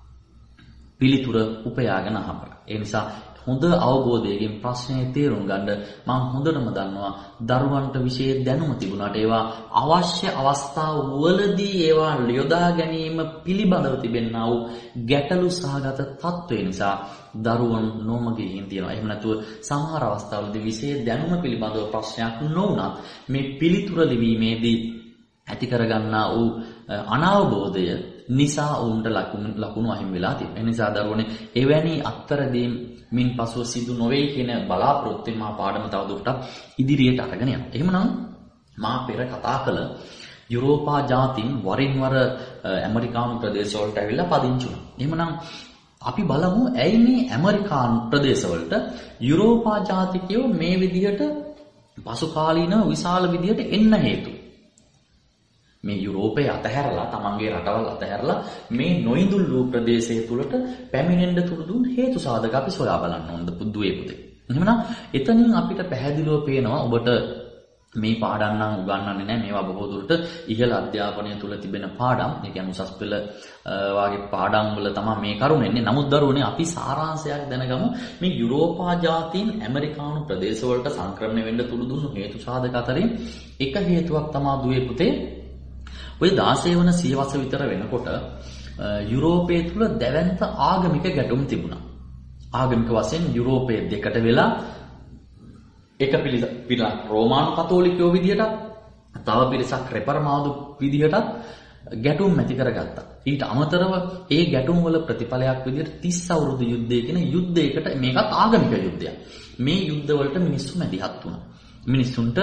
පිළිතුර උපයාගෙන අහපන්. ඒ නිසා හොඳ අවබෝධයකින් ප්‍රශ්නය තේරුම් ගන්න මම හොඳටම දන්නවා දරුවන්ට විශේෂ දැනුම තිබුණාට ඒවා අවශ්‍ය අවස්ථාවවලදී ඒවා යොදා ගැනීම පිළිබඳව තිබෙනා වූ ගැටලු සහගත තත්ත්වය නිසා දරුවන් නොමගින් තියෙනවා. එහෙම නැතුව සමහර අවස්ථාවලදී විශේෂ දැනුම පිළිබඳව ප්‍රශ්නයක් නොවුණත් මේ පිළිතුර ලිවීමේදී ඇති කරගන්නා වූ අනවබෝධය නිසා උන්ට ලකුණු ලකුණු අහිමි වෙලා තිබෙනවා. ඒ නිසා දරුවනේ එවැනි අත්තරදීම් මින් පසුව සිදු නොවේ කියන බලාපොරොත්තුෙන් මා පාඩම තවදුරටත් ඉදිරියට අරගෙන යනවා. එහෙමනම් මා පෙර කතා කළ යුරෝපා ජාතීන් වරින් වර ඇමරිකානු ප්‍රදේශවලට ඇවිල්ලා පදිංචි වුණා. එහෙමනම් අපි බලමු ඇයි මේ ඇමරිකානු ප්‍රදේශවලට යුරෝපා ජාතිකයෝ මේ විදිහට පසු කාලීනව විශාල විදිහට එන්න හේතු. මේ යුරෝපයේ අතහැරලා තමන්ගේ රටවල් අතහැරලා මේ නොඉඳුල් වූ ප්‍රදේශය තුලට පැමිණෙන්න තුරු දුන් හේතු සාධක අපි සොයා බලන්න ඕනද පුදුවේ පුතේ. එහෙමනම් එතනින් අපිට පැහැදිලිව පේනවා ඔබට මේ පාඩම් නම් උගන්වන්නේ නැහැ. මේවා බොහෝ දුරට ඉහළ අධ්‍යාපනය තුල තිබෙන පාඩම්. ඒ කියන්නේ උසස් පෙළ වාගේ පාඩම් වල තමයි මේ කරුණ එන්නේ. නමුත් දරුවනේ අපි සාරාංශයක් දැනගමු. මේ යුරෝපා ජාතීන් ඇමරිකානු ප්‍රදේශවලට සංක්‍රමණය වෙන්න තුරු දුන්නු හේතු සාධක අතරින් එක හේතුවක් තමයි දුවේ පුතේ. ඔය දාසය වන සියවස විතර වෙනකොට යුරෝපයේ තුල දැවැන්ත ආගමික ගැටුම් තිබුණා. ආගමික වශයෙන් යුරෝපයේ දෙකට වෙලා එක පිරිසක් රෝමානු කතෝලිකයෝ විදිහටත් තව පිරිසක් රෙපර්මාදු විදිහටත් ගැටුම් ඇති කරගත්තා. ඊට අමතරව ඒ ගැටුම් වල ප්‍රතිඵලයක් විදිහට තිස් අවුරුදු යුද්ධය කියන යුද්ධයකට මේකත් ආගමික යුද්ධයක්. මේ යුද්ධ වලට මිනිස්සු මැදිහත් වුණා. මිනිස්සුන්ට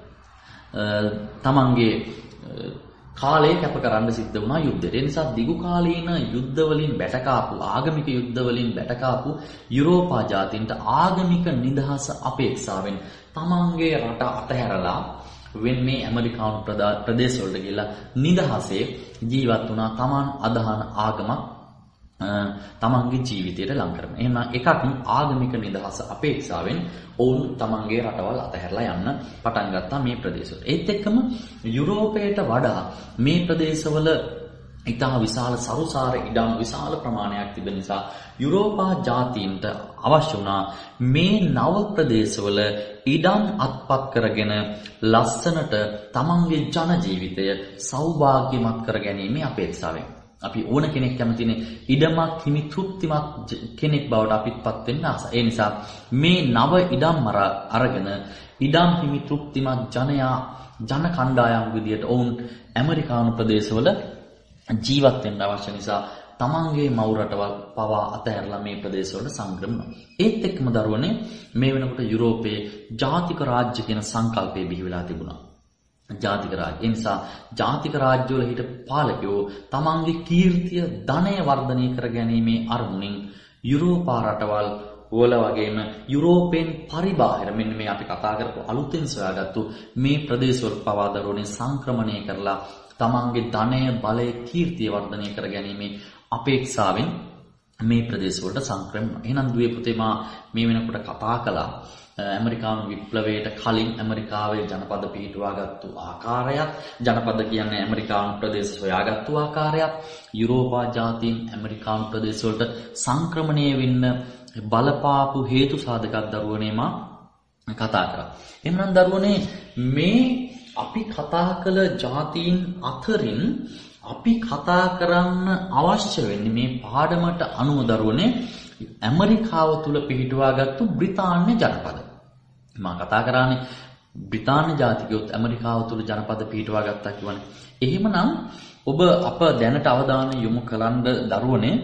තමන්ගේ කාලය කැප කරන්න සිද්ධ වුණා යුද්ධයට. ඒ නිසා දිගු කාලීන යුද්ධ වලින් බැටකාපු ආගමික යුද්ධ වලින් බැටකාපු යුරෝපා ජාතීන්ට ආගමික නිදහස අපේක්ෂාවෙන් තමන්ගේ රට අතහැරලා වෙන්නේ ඇමරිකානු ප්‍රදේශවලට ගිහිල්ලා නිදහසේ ජීවත් වුණා. තමන් අදහන ආගමක් තමන්ගේ ජීවිතයට ලං කරගෙන. එහෙනම් එකක් ආගමික නිදහස අපේක්ෂාවෙන් ඔවුන් තමන්ගේ රටවල් අතහැරලා යන්න පටන් ගත්තා මේ ප්‍රදේශවල. ඒත් එක්කම යුරෝපයට වඩා මේ ප්‍රදේශවල ඉතා විශාල සරුසාර ඉඩම් විශාල ප්‍රමාණයක් තිබෙන නිසා යුරෝපා ජාතීන්ට අවශ්‍ය වුණා මේ නව ප්‍රදේශවල ඉඩම් අත්පත් කරගෙන ලස්සනට තමන්ගේ ජන ජීවිතය සෞභාග්‍යමත් කර ගැනීමේ අපේක්ෂාවෙන්. අපි ඕන කෙනෙක් කැමතිනේ ඉඩමක් හිමි තෘප්තිමත් කෙනෙක් බවට අපිටපත් වෙන්න ආස. ඒ නිසා මේ නව ඉඩම් අරගෙන ඉඩම් හිමි තෘප්තිමත් ජනයා ජන කණ්ඩායම් විදියට ඔවුන් ඇමරිකානු ප්‍රදේශවල ජීවත් වෙන්න අවශ්‍ය නිසා තමන්ගේ මව් රටවල් පවා අතහැරලා මේ ප්‍රදේශවල සංක්‍රමණ. ඒත් එක්කම දරුවනේ මේ වෙනකොට යුරෝපයේ ජාතික රාජ්‍ය කියන සංකල්පය බිහි වෙලා තිබුණා. ජාතික රාජ්‍ය. ඒ නිසා ජාතික රාජ්‍යවල හිටපු පාලකයෝ තමන්ගේ කීර්තිය ධනය වර්ධනය කර ගැනීමේ අරමුණින් යුරෝපා රටවල් වල වගේම යුරෝපෙන් පරිබාහිර මෙන්න මේ අපි කතා කරපු අලුතෙන් සොයාගත්තු මේ ප්‍රදේශවල පවා දරුවනේ සංක්‍රමණය කරලා තමන්ගේ ධනය බලය කීර්තිය වර්ධනය කර ගැනීමේ අපේක්ෂාවෙන් මේ ප්‍රදේශවලට සංක්‍රමණ. එහෙනම් දුවේ පුතේ මා මේ වෙනකොට කතා කළා ඇමරිකානු විප්ලවයට කලින් ඇමරිකාවේ ජනපද පිහිටුවාගත්තු ආකාරයත්, ජනපද කියන්නේ ඇමරිකානු ප්‍රදේශ සොයාගත්තු ආකාරයත්, යුරෝපා ජාතීන් ඇමරිකානු ප්‍රදේශවලට සංක්‍රමණය වෙන්න බලපාපු හේතු සාධකයක් දරුවනේ මා කතා කරා. එහෙනම් දරුවනේ මේ අපි කතා කළ ජාතීන් අතරින් අපි කතා කරන්න අවශ්‍ය වෙන්නේ මේ පාඩමට අනුව දරුවනේ ඇමරිකාව තුල පිහිටුවාගත්තු බ්‍රිතාන්‍ය ජනපද. මම කතා කරානේ බ්‍රිතාන්‍ය ජාතිකයොත් ඇමරිකාව තුල ජනපද පිහිටුවා ගත්තා කියවනේ. එහෙමනම් ඔබ අප දැනට අවධානය යොමු කරන්න දරුවනේ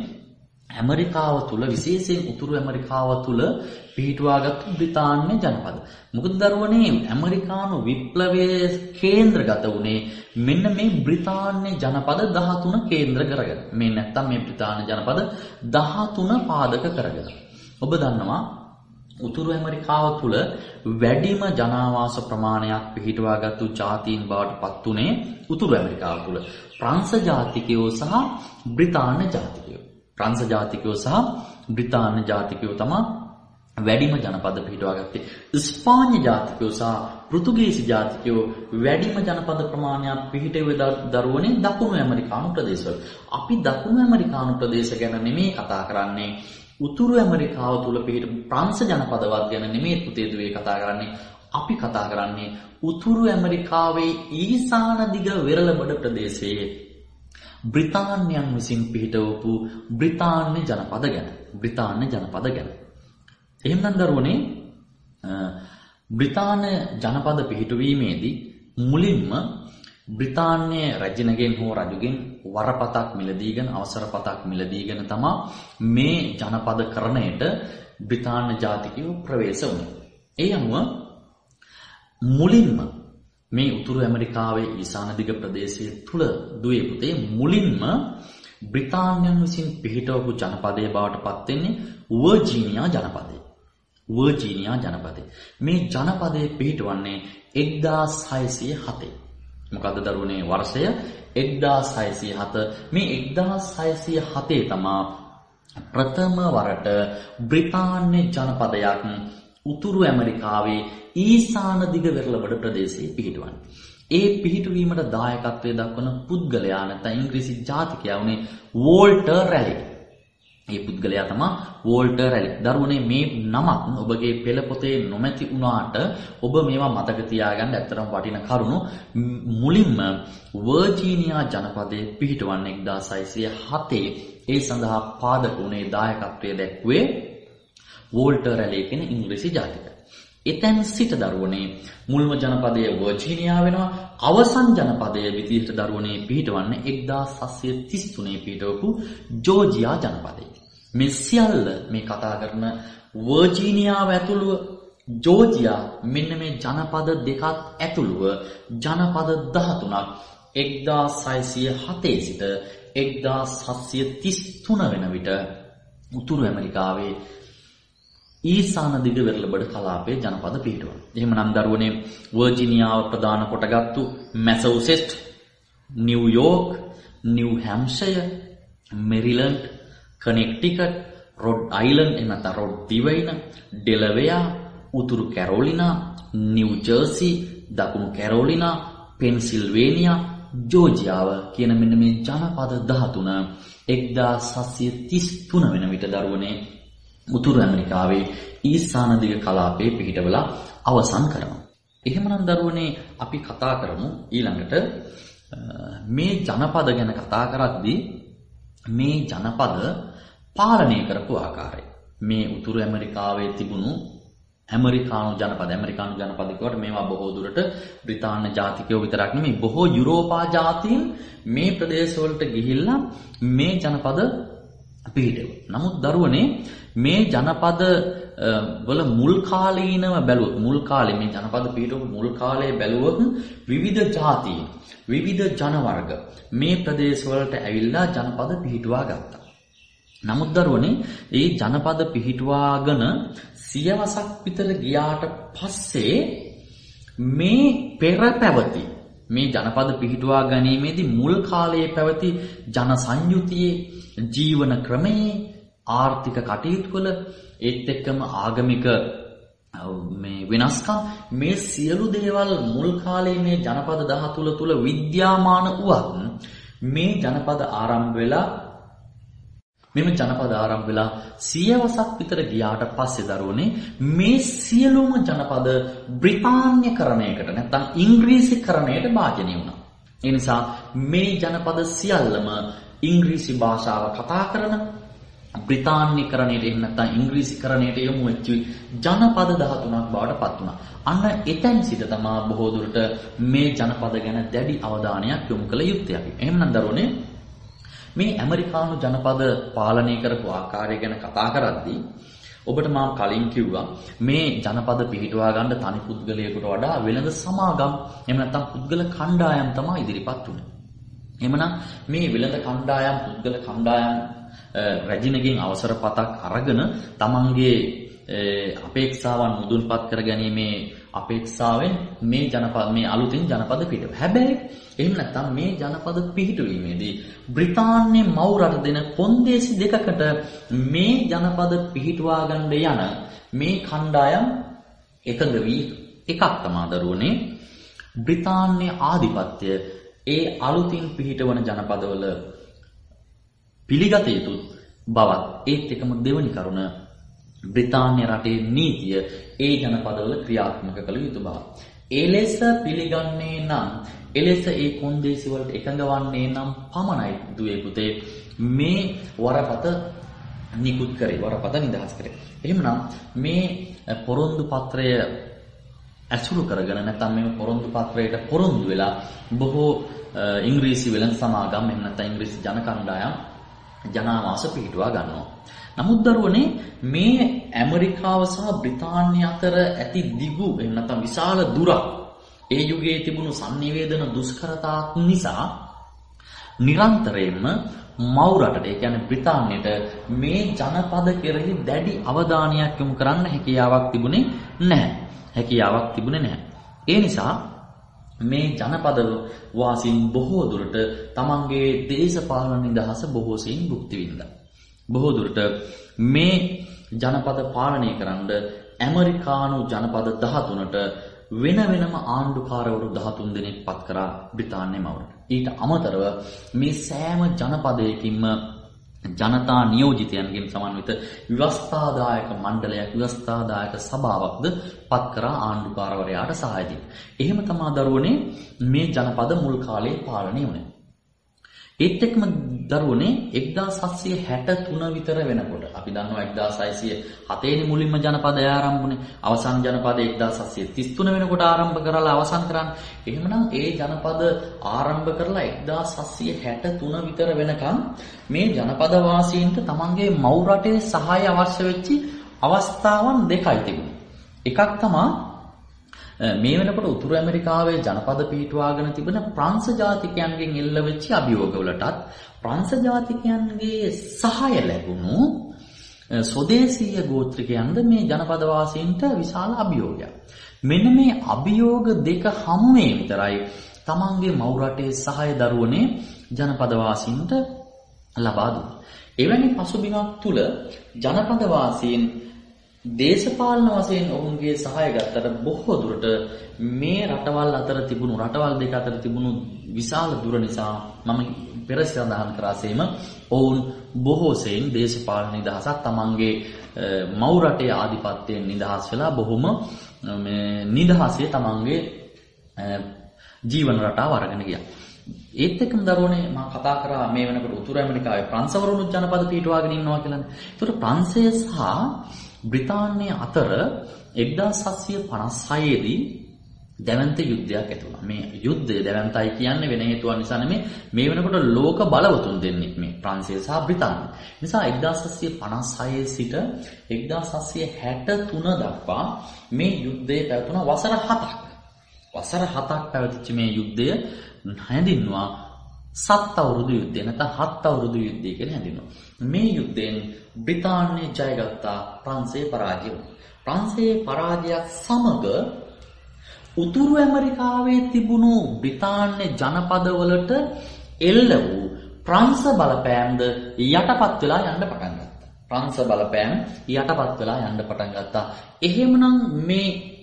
ඇමරිකාව තුල විශේෂයෙන් උතුරු ඇමරිකාව තුල පිහිටුවාගත්තු බ්‍රිතාන්‍ය ජනපද. මොකද දරුවනේ ඇමරිකානු විප්ලවයේ කේන්ද්‍රගත වුණේ මෙන්න මේ බ්‍රිතාන්‍ය ජනපද දහතුන කේන්ද්‍ර කරගෙන. මේ නැත්තම් මේ බ්‍රිතාන්‍ය ජනපද දහතුන පාදක කරගෙන. ඔබ දන්නවා උතුරු ඇමරිකාව තුල වැඩිම ජනාවාස ප්‍රමාණයක් පිහිටුවාගත්තු ජාතීන් බවට පත් උනේ උතුරු ඇමරිකාව තුල. ප්‍රංශ ජාතිකයෝ සහ බ්‍රිතාන්‍ය ජාතිකයෝ. ප්‍රංශ ජාතිකයෝ සහ බ්‍රිතාන්‍ය ජාතිකයෝ තමයි වැඩිම ජනපද පිහිටුවාගත්තේ. ස්පාඤ්ඤ ජාතිකයෝ සහ පෘතුගීසි ජාතිකයෝ වැඩිම ජනපද ප්‍රමාණයක් පිහිටුවේ දරුවනේ දකුණු ඇමරිකානු ප්‍රදේශවල. අපි දකුණු ඇමරිකානු ප්‍රදේශ ගැන නෙමෙයි කතා කරන්නේ. උතුරු ඇමරිකාව තුල පිහිටපු ප්‍රංශ ජනපදවත් ගැන නෙමෙයි පුතේ දුවේ කතා කරන්නේ. අපි කතා කරන්නේ උතුරු ඇමරිකාවේ ඊසාන දිග වෙරළබඩ ප්‍රදේශයේ බ්‍රිතාන්‍යයන් විසින් පිහිටවපු බ්‍රිතාන්‍ය ජනපද ගැන. බ්‍රිතාන්‍ය ජනපද ගැන. එහෙනම් දරුවනේ බ්‍රිතාන්‍ය ජනපද පිහිටුවීමේදී මුලින්ම බ්‍රිතාන්‍ය රජිනගෙන් හෝ රජුගෙන් වරපතක් මිලදීගෙන අවසරපතක් මිලදීගෙන තමයි මේ ජනපදකරණයට බ්‍රිතාන්‍ය ජාතිකයෝ ප්‍රවේශ වුණේ. ඒ අනුව මුලින්ම මේ උතුරු ඇමරිකාවේ ඊශාන දිග ප්‍රදේශයේ තුල දුවේ පුතේ මුලින්ම බ්‍රිතාන්‍යයන් විසින් පිහිටවපු ජනපදයේ බවට පත් වෙන්නේ වර්ජීනියා ජනපදය. වර්ජීනියා ජනපදය. මේ ජනපදයේ පිහිටවන්නේ එක්දාස් හයසිය හතේ. මොකද්ද දරුවනේ වර්ෂය එක්දාස් හයසිය හත. මේ එක්දාස් හයසිය හතේ තමයි ප්‍රථම වරට බ්‍රිතාන්‍ය ජනපදයක් උතුරු ඇමරිකාවේ ඊශාන දිග වෙරළබඩ ප්‍රදේශයේ පිහිටවන්නේ. ඒ පිහිටුවීමට දායකත්වයේ දක්වන පුද්ගලයා නැත්නම් ඉංග්‍රීසි ජාතිකයා වුණේ වෝල්ටර් රැලි. මේ පුද්ගලයා තමයි වෝල්ටර් රැලි. දරුවනේ මේ නමක් ඔබගේ පෙළ පොතේ නොමැති වුණාට ඔබ මේවා මතක තියාගන්න ඇත්තටම වටින කරුණු. මුලින්ම වර්ජීනියා ජනපදයේ පිහිටවන්නේ එක්දාස් හයසිය හතේ. ඒ සඳහා පාදක වුණේ දායකත්වයේ දැක්වේ වෝල්ටර් රැලි කියන ඉංග්‍රීසි ජාතිකයා. එතෙන් සිට දරුවනේ මුල්ම ජනපදයේ වර්ජීනියා වෙනවා. අවසන් ජනපදයේ විදිහට දරුවනේ පිහිටවන්නේ එක්දාස් හත්සිය තිස් තුනේ පිහිටවපු ජෝර්ජියා ජනපදය. මේ සියල්ල මේ කතා කරන වර්ජීනියාව ඇතුළුව ජෝර්ජියා මෙන්න මේ ජනපද දෙකත් ඇතුළුව ජනපද දහතුනක් එක්දාස් හයසිය හතේ සිට එක්දාස් හත්සිය තිස් තුන වෙන විට උතුරු ඇමරිකාවේ ඊශාන දිග වෙරළබඩ කලාපයේ ජනපද පිහිටුවා. එහෙමනම් දරුවනේ වර්ජීනියාව ප්‍රධාන කොටගත්තු Massachusetts, New York, New Hampshire, Maryland, Connecticut, Rhode Island එනත රොඩ් දිවයින, ඩෙලවෙයා, උතුරු කැරෝලිනා, නිව් ජර්සි, දකුණු කැරෝලිනා, පෙන්සිල්වේනියා, ජෝර්ජියාව කියන මෙන්න මේ ජනපද දහතුන එක්දාස් හත්සිය තිස් තුන වෙන විට දරුවනේ උතුරු ඇමරිකාවේ ඊශාන දිග කලාපයේ පිහිටවලා අවසන් කරනවා. එහෙමනම් දරුවනේ අපි කතා කරමු ඊළඟට මේ ජනපද ගැන කතා කරද්දී මේ ජනපද පාලනය කරපු ආකාරය. මේ උතුරු ඇමරිකාවේ තිබුණු ඇමරිකානු ජනපද ඇමරිකානු ජනපද කියවට මේවා බොහෝ දුරට බ්‍රිතාන්‍ය ජාතිකයෝ විතරක් නෙමෙයි බොහෝ යුරෝපා ජාතීන් මේ ප්‍රදේශවලට ගිහිල්ලා මේ ජනපද පිහිටුවා. නමුත් දරුවනේ මේ ජනපද වල මුල් කාලීනව බැලුවොත් මුල් කාලේ මේ ජනපද පිහිටවපු මුල් කාලයේ බැලුවොත් විවිධ ජාතීන් විවිධ ජන වර්ග මේ ප්‍රදේශවලට ඇවිල්ලා ජනපද පිහිටුවා ගත්තා. නමුත් දරුවනේ මේ ජනපද පිහිටුවාගෙන සියවසක් විතර ගියාට පස්සේ මේ පෙර පැවති මේ ජනපද පිහිටුවා ගැනීමේදී මුල් කාලයේ පැවති ජන සංයුතියේ ජීවන ක්‍රමයේ ආර්ථික කටයුතු වල ඒත් එක්කම ආගමික මේ වෙනස්කම් මේ සියලු දේවල් මුල් කාලයේ මේ ජනපද දහතුන තුල විද්‍යාමාන වුවත් මේ ජනපද ආරම්භ වෙලා මෙම ජනපද ආරම්භ වෙලා සියවසක් විතර ගියාට පස්සේ දරුවනේ මේ සියලුම ජනපද බ්‍රිතාන්‍යකරණයකට නැත්නම් ඉංග්‍රීසිකරණයට භාජනය වුණා. ඒ නිසා මේ ජනපද සියල්ලම ඉංග්‍රීසි භාෂාව කතා කරන බ්‍රිතාන්‍යකරණයට එහෙම නැත්නම් ඉංග්‍රීසිකරණයට යොමු වෙච්ච ජනපද දහතුනක් බවට පත් වුණා. අන්න එතෙන් සිට තමයි බොහෝ දුරට මේ ජනපද ගැන දැඩි අවධානයක් යොමු කළ යුත්තේ අපි. එහෙමනම් දරුවනේ මේ ඇමරිකානු ජනපද පාලනය කරපු ආකාරය ගැන කතා කරද්දී ඔබට මම කලින් කිව්වා මේ ජනපද පිහිටුවා ගන්න තනි පුද්ගලයෙකුට වඩා වෙළඳ සමාගම් එහෙම නැත්නම් පුද්ගල කණ්ඩායම් තමයි ඉදිරිපත් වුනේ. එහෙමනම් මේ වෙළඳ කණ්ඩායම් පුද්ගල කණ්ඩායම් රැජිනගෙන් අවසර පතක් අරගෙන තමන්ගේ අපේක්ෂාවන් මුදුන්පත් කර ගැනීමේ අපේක්ෂාවෙන් මේ ජනපද මේ අලුතින් ජනපද පිහිටුව. හැබැයි එහෙම නැත්නම් මේ ජනපද පිහිටුවීමේදී බ්‍රිතාන්‍ය මව් රට දෙන කොන්දේසි දෙකකට මේ ජනපද පිහිටුවා ගන්න යන මේ කණ්ඩායම් එකඟ වී එකක් තමයි දරුවනේ බ්‍රිතාන්‍ය ආධිපත්‍ය ඒ අලුතින් පිහිටවන ජනපදවල පිළිගත යුතු බවත් ඒත් එකම දෙවනි කරුණ බ්‍රිතාන්‍ය රටේ නීතිය ඒ ජනපදවල ක්‍රියාත්මක කළ යුතු බව. එලෙස පිළිගන්නේ නම් එලෙස ඒ කොන්දේසි වලට එකඟ වන්නේ නම් පමණයි දුවේ පුතේ මේ වරපත නිකුත් කරේ වරපත නිදහස් කරේ. එහෙමනම් මේ පොරොන්දු පත්‍රය ඇසුරු කරගෙන නැත්නම් මේ පොරොන්දු පත්‍රයට පොරොන්දු වෙලා බොහෝ ඉංග්‍රීසි වෙළඳ සමාගම් එහෙම නැත්නම් ඉංග්‍රීසි ජන කණ්ඩායම් ජනාවාස පිහිටුවා ගන්නවා. නමුත් දරුවනේ මේ ඇමරිකාව සහ බ්‍රිතාන්‍ය අතර ඇති දිගු එහෙම නැත්නම් විශාල දුරක් ඒ යුගයේ තිබුණු sannivedana දුෂ්කරතා නිසා නිරන්තරයෙන්ම මව් රටට ඒ කියන්නේ බ්‍රිතාන්‍යයට මේ ජනපද කෙරෙහි දැඩි අවධානයක් යොමු කරන්න හැකියාවක් තිබුණේ නැහැ. හැකියාවක් තිබුණේ නැහැ. ඒ නිසා මේ ජනපද වාසීන් බොහෝ දුරට තමන්ගේ දේශපාලන නිදහස බොහෝ සෙයින් භුක්ති විඳා. බොහෝ දුරට මේ ජනපද පාලනය කරන්න ඇමරිකානු ජනපද දහතුනට වෙන වෙනම ආණ්ඩුකාරවරු දහතුන් දෙනෙක් පත් කරා බ්‍රිතාන්‍ය මවුරට. ඊට අමතරව මේ සෑම ජනපදයකින්ම ජනතා නියෝජිතයන්ගෙන් සමන්විත ව්‍යවස්ථාදායක මණ්ඩලයක් ව්‍යවස්ථාදායක සභාවක්ද පත් කරා ආණ්ඩුකාරවරයාට සහාය දෙන්න. එහෙම තමයි දරුවනේ මේ ජනපද මුල් කාලේ පාලනය වුණේ. ඒත් එක්කම දරුවනේ එක්දාස් හත්සිය හැටතුන විතර වෙනකොට අපි දන්නවා එක්දාස් හයසිය හතේ නේ මුලින්ම ජනපදය ආරම්භ වුණේ. අවසන් ජනපදය එක්දාස් හත්සිය තිස් තුන වෙනකොට ආරම්භ කරලා අවසන් කරන්නේ. එහෙමනම් ඒ ජනපද ආරම්භ කරලා එක්දාස් හත්සිය හැටතුන විතර වෙනකම් මේ ජනපද වාසීන්ට තමන්ගේ මව් රටේ සහාය අවශ්‍ය වෙච්ච අවස්ථාවන් දෙකයි තිබුණේ. එකක් තමයි මේ වෙනකොට උතුරු ඇමරිකාවේ ජනපද පිහිටුවාගෙන තිබෙන ප්‍රංශ ජාතිකයන්ගෙන් එල්ල වෙච්ච අභියෝගවලටත් ප්‍රංශ ජාතිකයන්ගේ සහාය ලැබුණු ස්වදේශීය ගෝත්‍රිකයන්ද මේ ජනපද වාසීන්ට විශාල අභියෝගයක්. මෙන්න මේ අභියෝග දෙක හමුවේ විතරයි තමන්ගේ මව් රටේ සහාය දරුවනේ ජනපද වාසීන්ට ලබා දුන්නේ. එවැනි පසුබිමක් තුල ජනපද වාසීන් දේශපාලන වශයෙන් ඔවුන්ගේ සහාය ගත්තට බොහෝ දුරට මේ රටවල් අතර තිබුණු රටවල් දෙක අතර තිබුණු විශාල දුර නිසා මම පෙර සඳහන් කරාසේම ඔවුන් බොහෝ සෙයින් දේශපාලන නිදහසක් තමන්ගේ මව් රටේ ආධිපත්‍යයෙන් නිදහස් වෙලා බොහොම මේ නිදහසේ තමන්ගේ ජීවන රටාව අරගෙන ගියා. ඒත් එක්කම දරුවනේ මම කතා කරා මේ වෙනකොට උතුරු ඇමරිකාවේ ප්‍රංශවරුණු ජනපද පිටුවාගෙන ඉන්නවා කියලානේ. ඒතර ප්‍රංශය සහ බ්‍රිතාන්‍ය අතර එක්දාස් හත්සිය පනස් හයේ දී දැවැන්ත යුද්ධයක් ඇති වුණා. මේ යුද්ධය දැවැන්තයි කියන්නේ වෙන හේතුවක් නිසා නෙමෙයි. මේ වෙනකොට ලෝක බලවතුන් දෙන්නෙක් මේ ප්‍රංශය සහ බ්‍රිතාන්‍ය. නිසා එක්දාස් හත්සිය පනස් හයේ සිට එක්දාස් හත්සිය හැටතුන දක්වා මේ යුද්ධය පැවතුණා වසර හතක්. වසර හතක් පැවතිච්ච මේ යුද්ධය හැඳින්වුවා සත් අවුරුදු යුද්ධය නැත්නම් හත් අවුරුදු යුද්ධය කියලා හැඳින්වුවා. මේ යුද්ධයෙන් බ්‍රිතාන්‍ය ජයගත්තා ප්‍රංශයේ පරාජය වුණා. ප්‍රංශයේ පරාජයත් සමග උතුරු ඇමරිකාවේ තිබුණු බ්‍රිතාන්‍ය ජනපදවලට එල්ල වූ ප්‍රංශ බලපෑම්ද යටපත් වෙලා යන්න පටන් ගත්තා. ප්‍රංශ බලපෑම් යටපත් වෙලා යන්න පටන් ගත්තා. එහෙමනම් මේ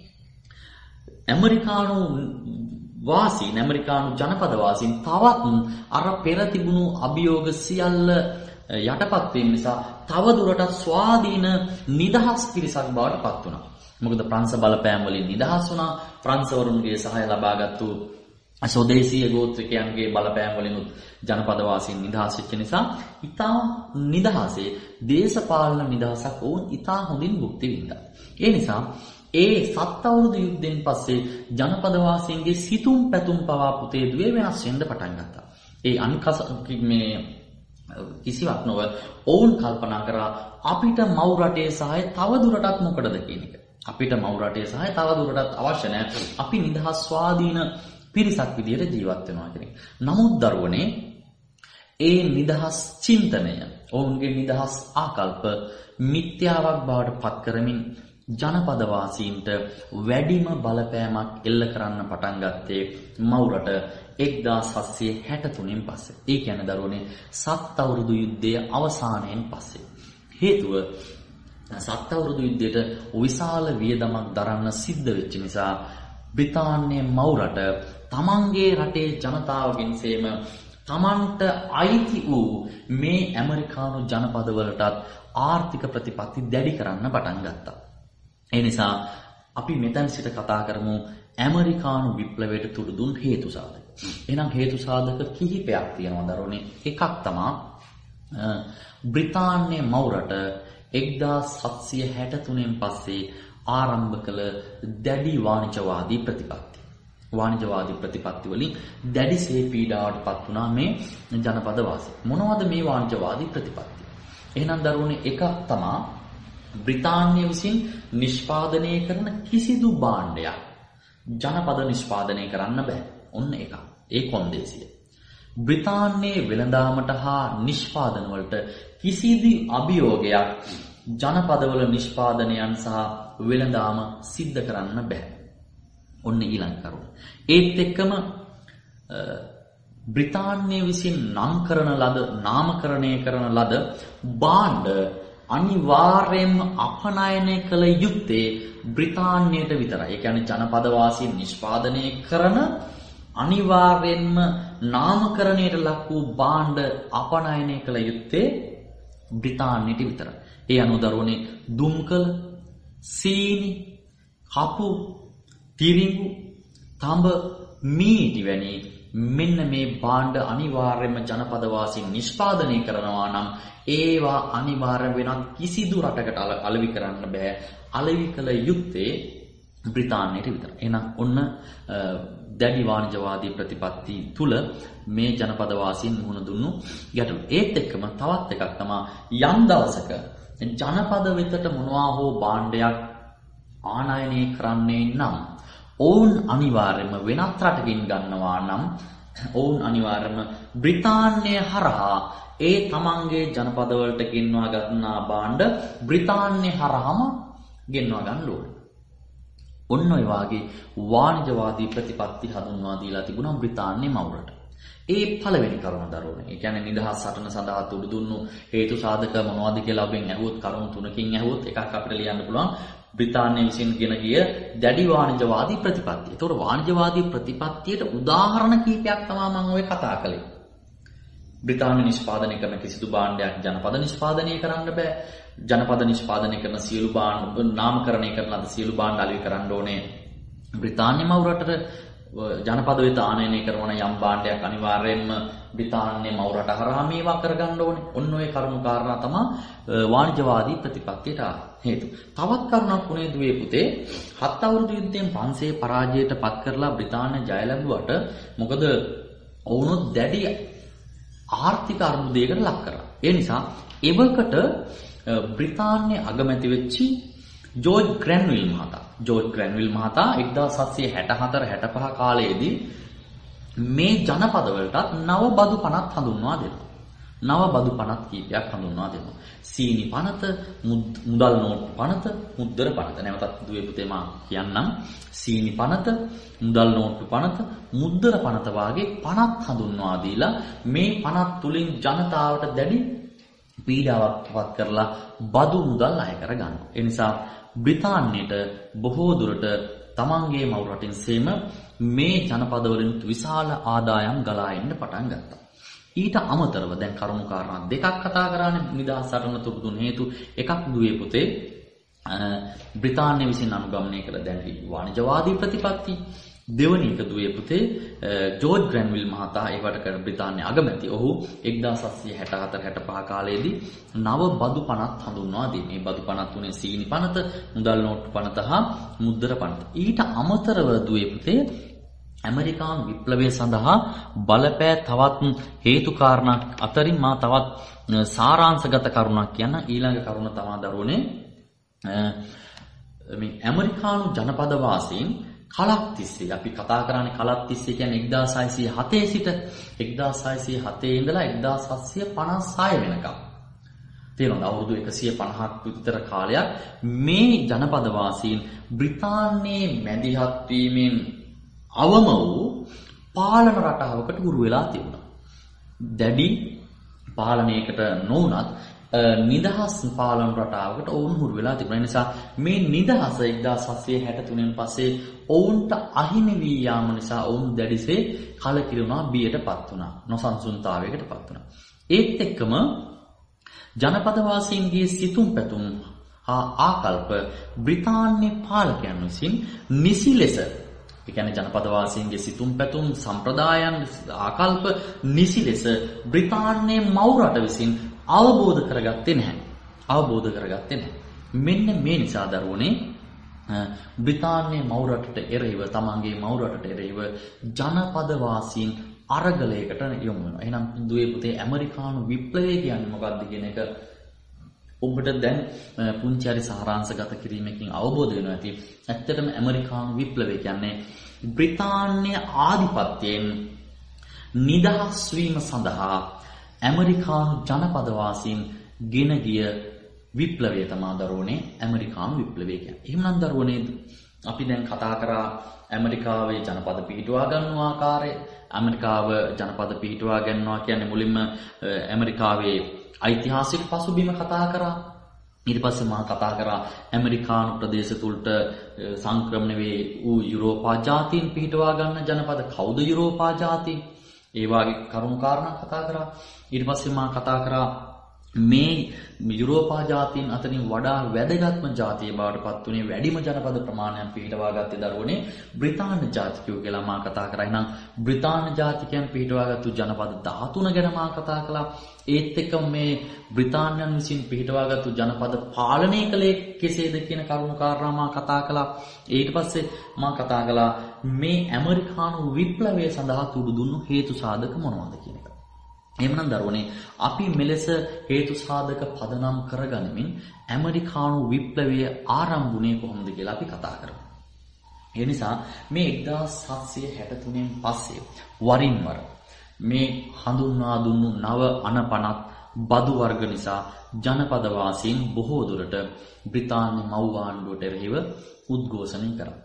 ඇමරිකානු වාසීන් ඇමරිකානු ජනපද වාසීන් තවත් අර පෙර තිබුණු අභියෝග සියල්ල යටපත් වීම නිසා තව දුරටත් ස්වාධීන නිදහස් පිරිසක් බවට පත් වුණා. මොකද ප්‍රංශ බලපෑම් වලින් නිදහස් වුණා. ප්‍රංශවරුන්ගේ සහාය ලබාගත්තු ස්වදේශීය ගෝත්‍රිකයන්ගේ බලපෑම් වලින් ජනපද වාසීන් නිදහස් වෙච්ච නිසා ඉතා නිදහසේ දේශපාලන නිදහසක් වුන් ඉතා හොඳින් භුක්ති විඳා. ඒ නිසා ඒ සත් අවුරුදු යුද්ධයෙන් පස්සේ ජනපද වාසීන්ගේ සිතුම් පැතුම් පවා පුතේ දුවේ වෙනස් වෙන්න පටන් ගත්තා. ඒ අනිකස මේ කිසිවක් නොව ඔවුන් කල්පනා කරා අපිට මව් රටේ සහාය තව දුරටත් මොකටද කියන එක. අපිට මව් රටේ සහාය තව දුරටත් අවශ්‍ය නැහැ. අපි නිදහස් ස්වාධීන පිරිසක් විදියට ජීවත් වෙනවා කියන එක. නමුත් දරුවනේ ඒ නිදහස් චින්තනය ඔවුන්ගේ නිදහස් ආකල්ප මිත්‍යාවක් බවට පත් කරමින් ජනපද වාසීන්ට වැඩිම බලපෑමක් එල්ල කරන්න පටන් ගත්තේ මව් රට එක්දාස් හත්සිය හැටතුනෙන් පස්සේ. ඒ කියන්නේ දරුවනේ සත් අවුරුදු යුද්ධයේ අවසානයෙන් පස්සේ. හේතුව සත් අවුරුදු යුද්ධයට විශාල වියදමක් දරන්න සිද්ධ වෙච්ච නිසා බ්‍රිතාන්‍ය මව් රට තමන්ගේ රටේ ජනතාවගෙන් සේම තමන්ට අයිති වූ මේ ඇමරිකානු ජනපදවලටත් ආර්ථික ප්‍රතිපත්ති දැඩි කරන්න පටන් ගත්තා. ඒ නිසා අපි මෙතන සිට කතා කරමු ඇමරිකානු විප්ලවයට තුඩු දුන් හේතු සාධක. එහෙනම් හේතු සාධක කිහිපයක් තියෙනවා දරුවනේ. එකක් තමයි බ්‍රිතාන්‍ය මව් රට එක්දාස් හත්සිය හැටතුනෙන් පස්සේ ආරම්භ කළ දැඩි වාණිජවාදී ප්‍රතිපත්ති. වාණිජවාදී ප්‍රතිපත්ති වලින් දැඩිසේ පීඩාවට පත් වුණා මේ ජනපද වාසී. මොනවද මේ වාණිජවාදී ප්‍රතිපත්ති? එහෙනම් දරුවනේ එකක් තමයි බ්‍රිතාන්‍ය විසින් නිෂ්පාදනය කරන කිසිදු භාණ්ඩයක් ජනපද නිෂ්පාදනය කරන්න බෑ. ඔන්න එකක්. ඒ කොන්දේසිය. බ්‍රිතාන්‍යයේ වෙළඳාමට හා නිෂ්පාදන වලට කිසිදු අභියෝගයක් ජනපදවල නිෂ්පාදනයන් සහ වෙළඳාම සිද්ධ කරන්න බෑ. ඔන්න ඊළඟ කරුණ. ඒත් එක්කම බ්‍රිතාන්‍ය විසින් නම් කරන ලද නාමකරණය කරන ලද භාණ්ඩ අනිවාර්යයෙන්ම අපනයනය කළ යුත්තේ බ්‍රිතාන්‍යයට විතරයි. ඒ කියන්නේ ජනපද වාසීන් නිෂ්පාදනය කරන අනිවාර්යයෙන්ම නාමකරණයට ලක් වූ භාණ්ඩ අපනයනය කළ යුත්තේ බ්‍රිතාන්‍යයට විතරයි. ඒ අනුව දරුවනේ දුම්කල, සීනි, කපු, තිරිඟු, තඹ, මීටි වැනි මෙන්න මේ භාණ්ඩ අනිවාර්යයෙන්ම ජනපද වාසීන් නිෂ්පාදනය කරනවා නම් ඒවා අනිවාර්ය වෙනත් කිසිදු රටකට අලෙවි කරන්න බෑ. අලෙවි කළ යුත්තේ බ්‍රිතාන්‍යයට විතරයි. එහෙනම් ඔන්න දැඩි වාණිජවාදී ප්‍රතිපත්ති තුල මේ ජනපද වාසීන් මුහුණ දුන්නු ගැටලු. ඒත් එක්කම තවත් එකක් තමයි යම් දවසක ජනපද වෙතට මොනවා හෝ භාණ්ඩයක් ආනයනය කරන්නේ නම් ඔවුන් අනිවාර්යයෙන්ම වෙනත් රටකින් ගන්නවා නම් ඔවුන් අනිවාර්යයෙන්ම බ්‍රිතාන්‍ය හරහා ඒ තමන්ගේ ජනපද වලට ගෙන්වා ගන්නා භාණ්ඩ බ්‍රිතාන්‍ය හරහාම ගෙන්වා ගන්න ඕනේ. ඔන්න ඔය වාගේ වාණිජවාදී ප්‍රතිපත්ති හඳුන්වා දීලා තිබුණා බ්‍රිතාන්‍ය මවුරට. ඒ පළවෙනි කරුණ දරුවනේ. ඒ කියන්නේ නිදහස් සටන සඳහා තුඩු දුන්නු හේතු සාධක මොනවද කියලා ඔබෙන් අහුවොත් කරුණු තුනකින් අහුවොත් එකක් අපිට ලියන්න පුළුවන් බ්‍රිතාන්‍ය විසින් ගෙන ගිය දැඩි වාණිජවාදී ප්‍රතිපත්තිය. ඒතකොට වාණිජවාදී ප්‍රතිපත්තියට උදාහරණ කීපයක් තමයි මම ඔය කතා කළේ. බ්‍රිතාන්‍ය නිෂ්පාදනය කරන කිසිදු භාණ්ඩයක් ජනපද නිෂ්පාදනය කරන්න බෑ. ජනපද නිෂ්පාදනය කරන සියලු භාණ්ඩ නාමකරණය කරන ලද සියලු භාණ්ඩ අලෙවි කරන්න ඕනේ බ්‍රිතාන්‍ය මවුරට. ජනපද වෙත ආනයනය කරන යම් භාණ්ඩයක් අනිවාර්යයෙන්ම බ්‍රිතාන්‍ය මවුරට හරහා මේවා කරගන්න ඕනේ. ඔන්න ඔය කරුණු කාරණා තමයි වාණිජවාදී ප්‍රතිපත්තියට හේතු. තවත් කරුණක් වුණේ දුවේ පුතේ හත් අවුරුදු යුද්ධයෙන් පන්සේ පරාජයට පත් කරලා බ්‍රිතාන්‍ය ජය ලැබුවට මොකද ඔවුනොත් දැඩි ආර්ථික අර්බුදයකට ලක් කරා. ඒ නිසා එවකට බ්‍රිතාන්‍ය අගමැති වෙච්චි ජෝර්ජ් ග්‍රැන්විල් මහතා ජෝර්ජ් ග්‍රැන්විල් මහතා එක්දාස් හත්සිය හැටහතර හැටපහ කාලයේදී මේ ජනපද වලටත් නව බදු පනත් හඳුන්වා දෙනවා. නව බදු පනත් කීපයක් හඳුන්වා දෙනවා. සීනි පනත, මුදල් නෝට්ටු පනත, මුද්දර පනත. නැවතත් දුවේ පුතේ මා කියන්නම්. සීනි පනත, මුදල් නෝට්ටු පනත, මුද්දර පනත වාගේ පනත් හඳුන්වා දීලා මේ පනත් තුලින් ජනතාවට දැඩි පීඩාවක් පත් කරලා බදු මුදල් අය කර ගන්නවා. ඒ නිසා බ්‍රිතාන්‍යයට බොහෝ දුරට තමන්ගේ මව් රටින් සේම මේ ජනපදවලින් විශාල ආදායම් ගලා එන්න පටන් ගත්තා. ඊට අමතරව දැන් කරුණු කාරණා දෙකක් කතා කරානේ නිදහස් සටන තුරු දුන් හේතු. එකක් දුවේ පුතේ බ්‍රිතාන්‍ය විසින් අනුගමනය කළ දැඩි වාණිජවාදී ප්‍රතිපත්ති. දෙවැනි එක දුවේ පුතේ ජෝර්ජ් ග්‍රැන්විල් මහතා ඒවට කර බ්‍රිතාන්‍ය අගමැති. ඔහු එක්දාස් හත්සිය හැටහතර හැටපහ කාලයේදී නව බදු පනත් හඳුන්වා දී. මේ බදු පනත් තුනේ සීනි පනත, මුදල් නෝට්ටු පනත හා මුද්දර පනත. ඊට අමතරව දුවේ පුතේ ඇමරිකානු විප්ලවය සඳහා බලපෑ තවත් හේතු කාරණා අතරින් මා තවත් සාරාංශගත කරුණක් කියන්න. ඊළඟ කරුණ තමයි දරුවනේ මේ ඇමරිකානු ජනපද වාසීන් කලක් තිස්සේ අපි කතා කරන්නේ කලක් තිස්සේ කියන්නේ එක්දාස් හයසිය හතේ සිට එක්දාස් හයසිය හතේ ඉඳලා එක්දාස් හත්සිය පනස් හය වෙනකම් තේරෙනවද අවුරුදු එකසිය පනහක් විතර කාලයක් මේ ජනපද වාසීන් බ්‍රිතාන්‍යයේ මැදිහත් වීමෙන් අවම වූ පාලන රටාවකට හුරු වෙලා තිබුණා. දැඩි පාලනයකට නොවුනත් නිදහස් පාලන රටාවකට ඔවුන් හුරු වෙලා තිබුණා. නිසා මේ නිදහස එක්දාස් හත්සිය හැටතුනෙන් පස්සේ ඔවුන්ට අහිමි වී යාම නිසා ඔවුන් දැඩිසේ කලකිරුණා, බියටපත් වුණා, නොසන්සුන්තාවයකටපත් වුණා. ඒත් එක්කම ජනපද වාසීන්ගේ සිතුම් පැතුම් හා ආකල්ප බ්‍රිතාන්‍ය පාලකයන් විසින් නිසි ලෙස ඒ කියන්නේ ජනපද වාසීන්ගේ සිතුම් පැතුම් සම්ප්‍රදායන් ආකල්ප නිසි ලෙස බ්‍රිතාන්‍යයේ මව් රට විසින් අවබෝධ කරගත්තේ නැහැ. අවබෝධ කරගත්තේ නැහැ. මෙන්න මේ නිසා දරුවනේ බ්‍රිතාන්‍ය මව් රටට එරෙහිව තමන්ගේ මව් රටට එරෙහිව ජනපද වාසීන් අරගලයකට යොමු වෙනවා. එහෙනම් දුවේ පුතේ ඇමරිකානු විප්ලවය කියන්නේ මොකක්ද කියන එක ඔබට දැන් පුංචි හරි සාරාංශගත කිරීමකින් අවබෝධ වෙනවා ඇති. ඇත්තටම ඇමරිකානු විප්ලවය කියන්නේ බ්‍රිතාන්‍ය ආධිපත්‍යයෙන් නිදහස් වීම සඳහා ඇමරිකානු ජනපද වාසීන් ගෙන ගිය විප්ලවය තමයි දරුවනේ ඇමරිකානු විප්ලවය කියන්නේ. එහෙමනම් දරුවනේ අපි දැන් කතා කරා ඇමරිකාවේ ජනපද පිහිටුවා ගන්න ආකාරය. ඇමරිකාව ජනපද පිහිටුවා ගන්නවා කියන්නේ මුලින්ම ඇමරිකාවේ ඓතිහාසික පසුබිම කතා කරා. ඊට පස්සේ මම කතා කරා ඇමරිකානු ප්‍රදේශ තුලට සංක්‍රමණය වේ වූ යුරෝපා ජාතීන් පිහිටුවා ගන්න ජනපද කවුද යුරෝපා ජාතීන්? ඒ වගේ කරුණු කාරණා කතා කරා. ඊට පස්සේ මම කතා කරා මේ යුරෝපා ජාතීන් අතරින් වඩා වැදගත්ම ජාතිය බවට පත් වුණේ වැඩිම ජනපද ප්‍රමාණයක් පිහිටවා ගත්තේ දරුවනේ බ්‍රිතාන්‍ය ජාතිකයෝ කියලා මම කතා කරා. එහෙනම් බ්‍රිතාන්‍ය ජාතිකයන් පිහිටවාගත්තු ජනපද දහතුන ගැන මම කතා කළා. ඒත් එක්ක මේ බ්‍රිතාන්‍යයන් විසින් පිහිටවාගත්තු ජනපද පාලනය කළේ කෙසේද කියන කරුණු කාරණා මම කතා කළා. ඊට පස්සේ මම කතා කළා මේ ඇමරිකානු විප්ලවය සඳහා තුඩු දුන්නු හේතු සාධක මොනවද කියන එක. එහෙමනම් දරුවනේ අපි මෙලෙස හේතු සාධක පදනම් කරගනිමින් ඇමරිකානු විප්ලවය ආරම්භ වුණේ කොහොමද කියලා අපි කතා කරමු. ඒ නිසා මේ එක්දාස් හත්සිය හැට තුනෙන් පස්සේ වරින් වර මේ හඳුන්වා දුන්නු නව අනපනත් බදු වර්ග නිසා ජනපද වාසීන් බොහෝ දුරට බ්‍රිතාන්‍ය මව් ආණ්ඩුවට එරෙහිව උද්ඝෝෂණය කරා.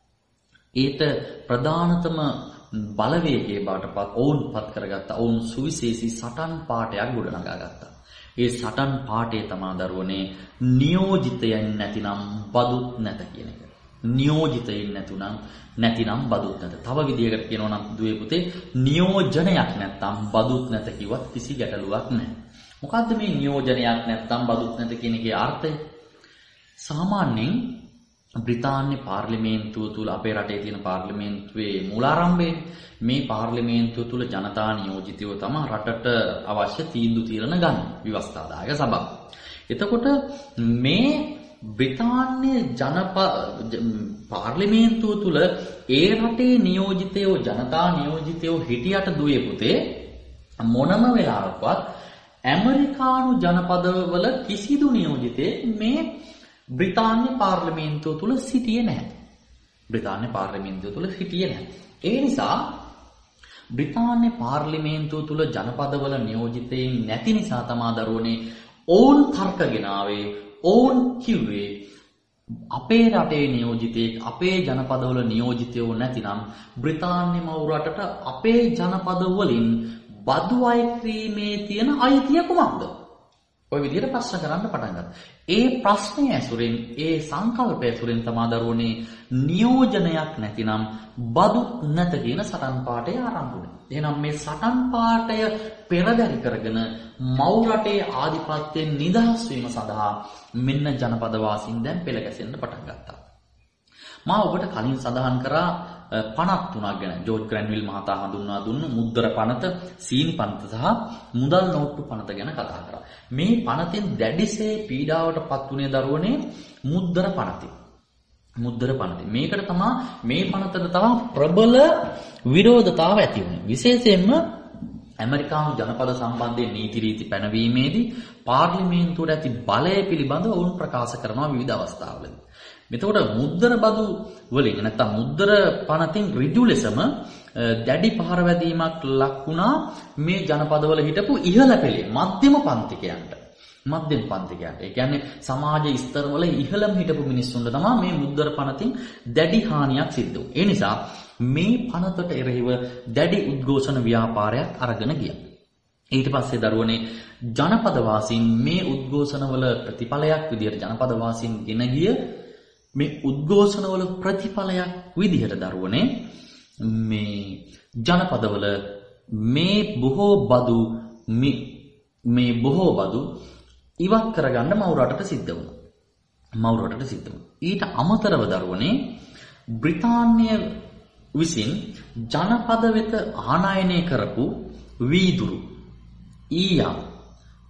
ඒට ප්‍රධානතම බලවේගයේ බාටපත් ඔවුන් පත් කරගත්ත ඔවුන් සුවිශේෂී සටන් පාඨයක් ගොඩනගා ගත්තා. ඒ සටන් පාඨය තමයි දරුවනේ නියෝජිතයන් නැතිනම් බදුත් නැත කියන එක. නියෝජිතයින් නැතුණම් නැතිනම් බදුත් නැත. තව විදියකට කියනවා නම් දුවේ පුතේ නියෝජනයක් නැත්තම් බදුත් නැත කිව්වත් කිසි ගැටලුවක් නැහැ. මොකද්ද මේ නියෝජනයක් නැත්තම් බදුත් නැත කියන එකේ අර්ථය? සාමාන්‍යයෙන් බ්‍රිතාන්‍ය පාර්ලිමේන්තුව තුල අපේ රටේ තියෙන පාර්ලිමේන්තුවේ මූලාරම්භයේ මේ පාර්ලිමේන්තුව තුල ජනතා නියෝජිතයෝ තමයි රටට අවශ්‍ය තීන්දුව తీරන ගන්න ව්‍යවස්ථාදායක සභාව. එතකොට මේ බ්‍රිතාන්‍ය ජනප පාර්ලිමේන්තුව තුල ඒ රටේ නියෝජිතයෝ ජනතා නියෝජිතයෝ හිටියට දුවේ පුතේ මොනම වෙලාවකවත් ඇමරිකානු ජනපදවල කිසිදු නියෝජිතයෙක් මේ බ්‍රිතාන්‍ය පාර්ලිමේන්තුව තුල සිටියේ නැහැ. බ්‍රිතාන්‍ය පාර්ලිමේන්තුව තුල සිටියේ නැහැ. ඒ නිසා බ්‍රිතාන්‍ය පාර්ලිමේන්තුව තුල ජනපදවල නියෝජිතයින් නැති නිසා තමයි දරුවනේ ඔවුන් තර්කගෙන ආවේ ඔවුන් කිව්වේ අපේ රටේ නියෝජිතයෙක් අපේ ජනපදවල නියෝජිතයෝ නැතිනම් බ්‍රිතාන්‍ය මව් රටට අපේ ජනපද වලින් බදු අය කිරීමේ තියෙන අයිතිය කුමක්ද? ඔය විදිහට ප්‍රශ්න කරන්න පටන් ගත්තා. ඒ ප්‍රශ්නය ඇසුරෙන් ඒ සංකල්පය ඇසුරෙන් තමයි දරුවනේ නියෝජනයක් නැතිනම් බදු නැත කියන සටන් පාඨය ආරම්භ වුණේ. එහෙනම් මේ සටන් පාඨය පෙරදරි කරගෙන මව් රටේ ආධිපත්‍යයෙන් නිදහස් වීම සඳහා මෙන්න ජනපද වාසීන් දැන් පෙළ ගැසෙන්න පටන් ගත්තා. මා ඔබට කලින් සඳහන් කරා පනත් තුනක් ගැන. ජෝර්ජ් ග්‍රැන්විල් මහතා හඳුන්වා දුන්නු මුද්දර පනත, සීනි පනත සහ මුදල් නෝට්ටු පනත ගැන කතා කරා. මේ පනතෙන් දැඩිසේ පීඩාවට පත් වුණේ දරුවනේ මුද්දර පනතේ. මුද්දර පනතේ. මේකට තමයි මේ පනතට තමයි ප්‍රබල විරෝධතාව ඇති වුණේ. විශේෂයෙන්ම ඇමරිකානු ජනපද සම්බන්ධයෙන් නීති රීති පැනවීමේදී පාර්ලිමේන්තුවට ඇති බලය පිළිබඳව ඔවුන් ප්‍රකාශ කරනවා විවිධ අවස්ථාවලදී. මෙතකොට මුද්දර බදු වලින් නැත්නම් මුද්දර පනතින් ඍජු ලෙසම දැඩි පහර වැදීමක් ලක් වුණා මේ ජනපදවල හිටපු ඉහළ පෙළේ මධ්‍යම පන්තිකයන්ට. මධ්‍යම පන්තිකයන්ට. ඒ කියන්නේ සමාජ ස්තරවල ඉහළම හිටපු මිනිස්සුන්ට තමයි මේ මුද්දර පනතින් දැඩි හානියක් සිද්ධ වුනේ. ඒ නිසා මේ පනතට එරෙහිව දැඩි උද්ඝෝෂණ ව්‍යාපාරයක් අරගෙන ගියා. ඊට පස්සේ දරුවනේ ජනපද වාසීන් මේ උද්ඝෝෂණවල ප්‍රතිඵලයක් විදිහට ජනපද වාසීන් ගෙන ගිය මේ උද්ඝෝෂණවල ප්‍රතිඵලයක් විදිහට දරුවනේ මේ ජනපදවල මේ බොහෝ බදු මේ බොහෝ බදු ඉවත් කරගන්න මව් රටට සිද්ධ වුණා. මව් රටට සිද්ධ වුණා. ඊට අමතරව දරුවනේ බ්‍රිතාන්‍ය විසින් ජනපද වෙත ආනයනය කරපු වීදුරු, ඊයම්,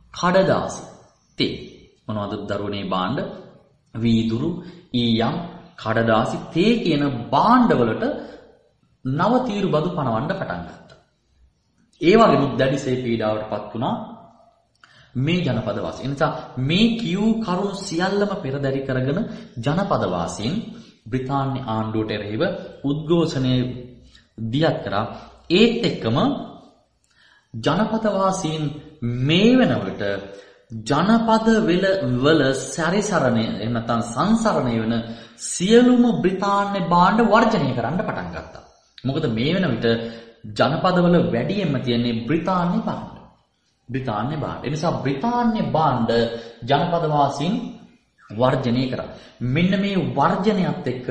කඩදාසි, තේ මොනවද දරුවනේ භාණ්ඩ? වීදුරු, ඊයම්, කඩදාසි, තේ කියන භාණ්ඩවලට නව තීරු බදු පනවන්න පටන් ගත්තා. ඒ වගේම දැඩිසේ පීඩාවටපත් වුණා මේ ජනපදවාසීන්. එනිසා මේ කියූ කරුණු සියල්ලම පෙරදරි කරගෙන ජනපදවාසීන් බ්‍රිතාන්‍ය ආණ්ඩුවට එරෙහිව උද්ඝෝෂණය දියත් කරා. ඒත් එක්කම ජනපදවාසීන් මේ වෙනකොට ජනපද වල වල සැරිසරණය එහෙම නැත්නම් සංසරණය වෙන සියලුම බ්‍රිතාන්‍ය භාණ්ඩ වර්ජනය කරන්න පටන් ගත්තා. මොකද මේ වෙන විට ජනපදවල වැඩියෙන්ම තියෙන්නේ බ්‍රිතාන්‍ය භාණ්ඩ. බ්‍රිතාන්‍ය භාණ්ඩ. ඒ නිසා බ්‍රිතාන්‍ය භාණ්ඩ ජනපදවාසීන් වර්ජනය කරා. මෙන්න මේ වර්ජනයත් එක්ක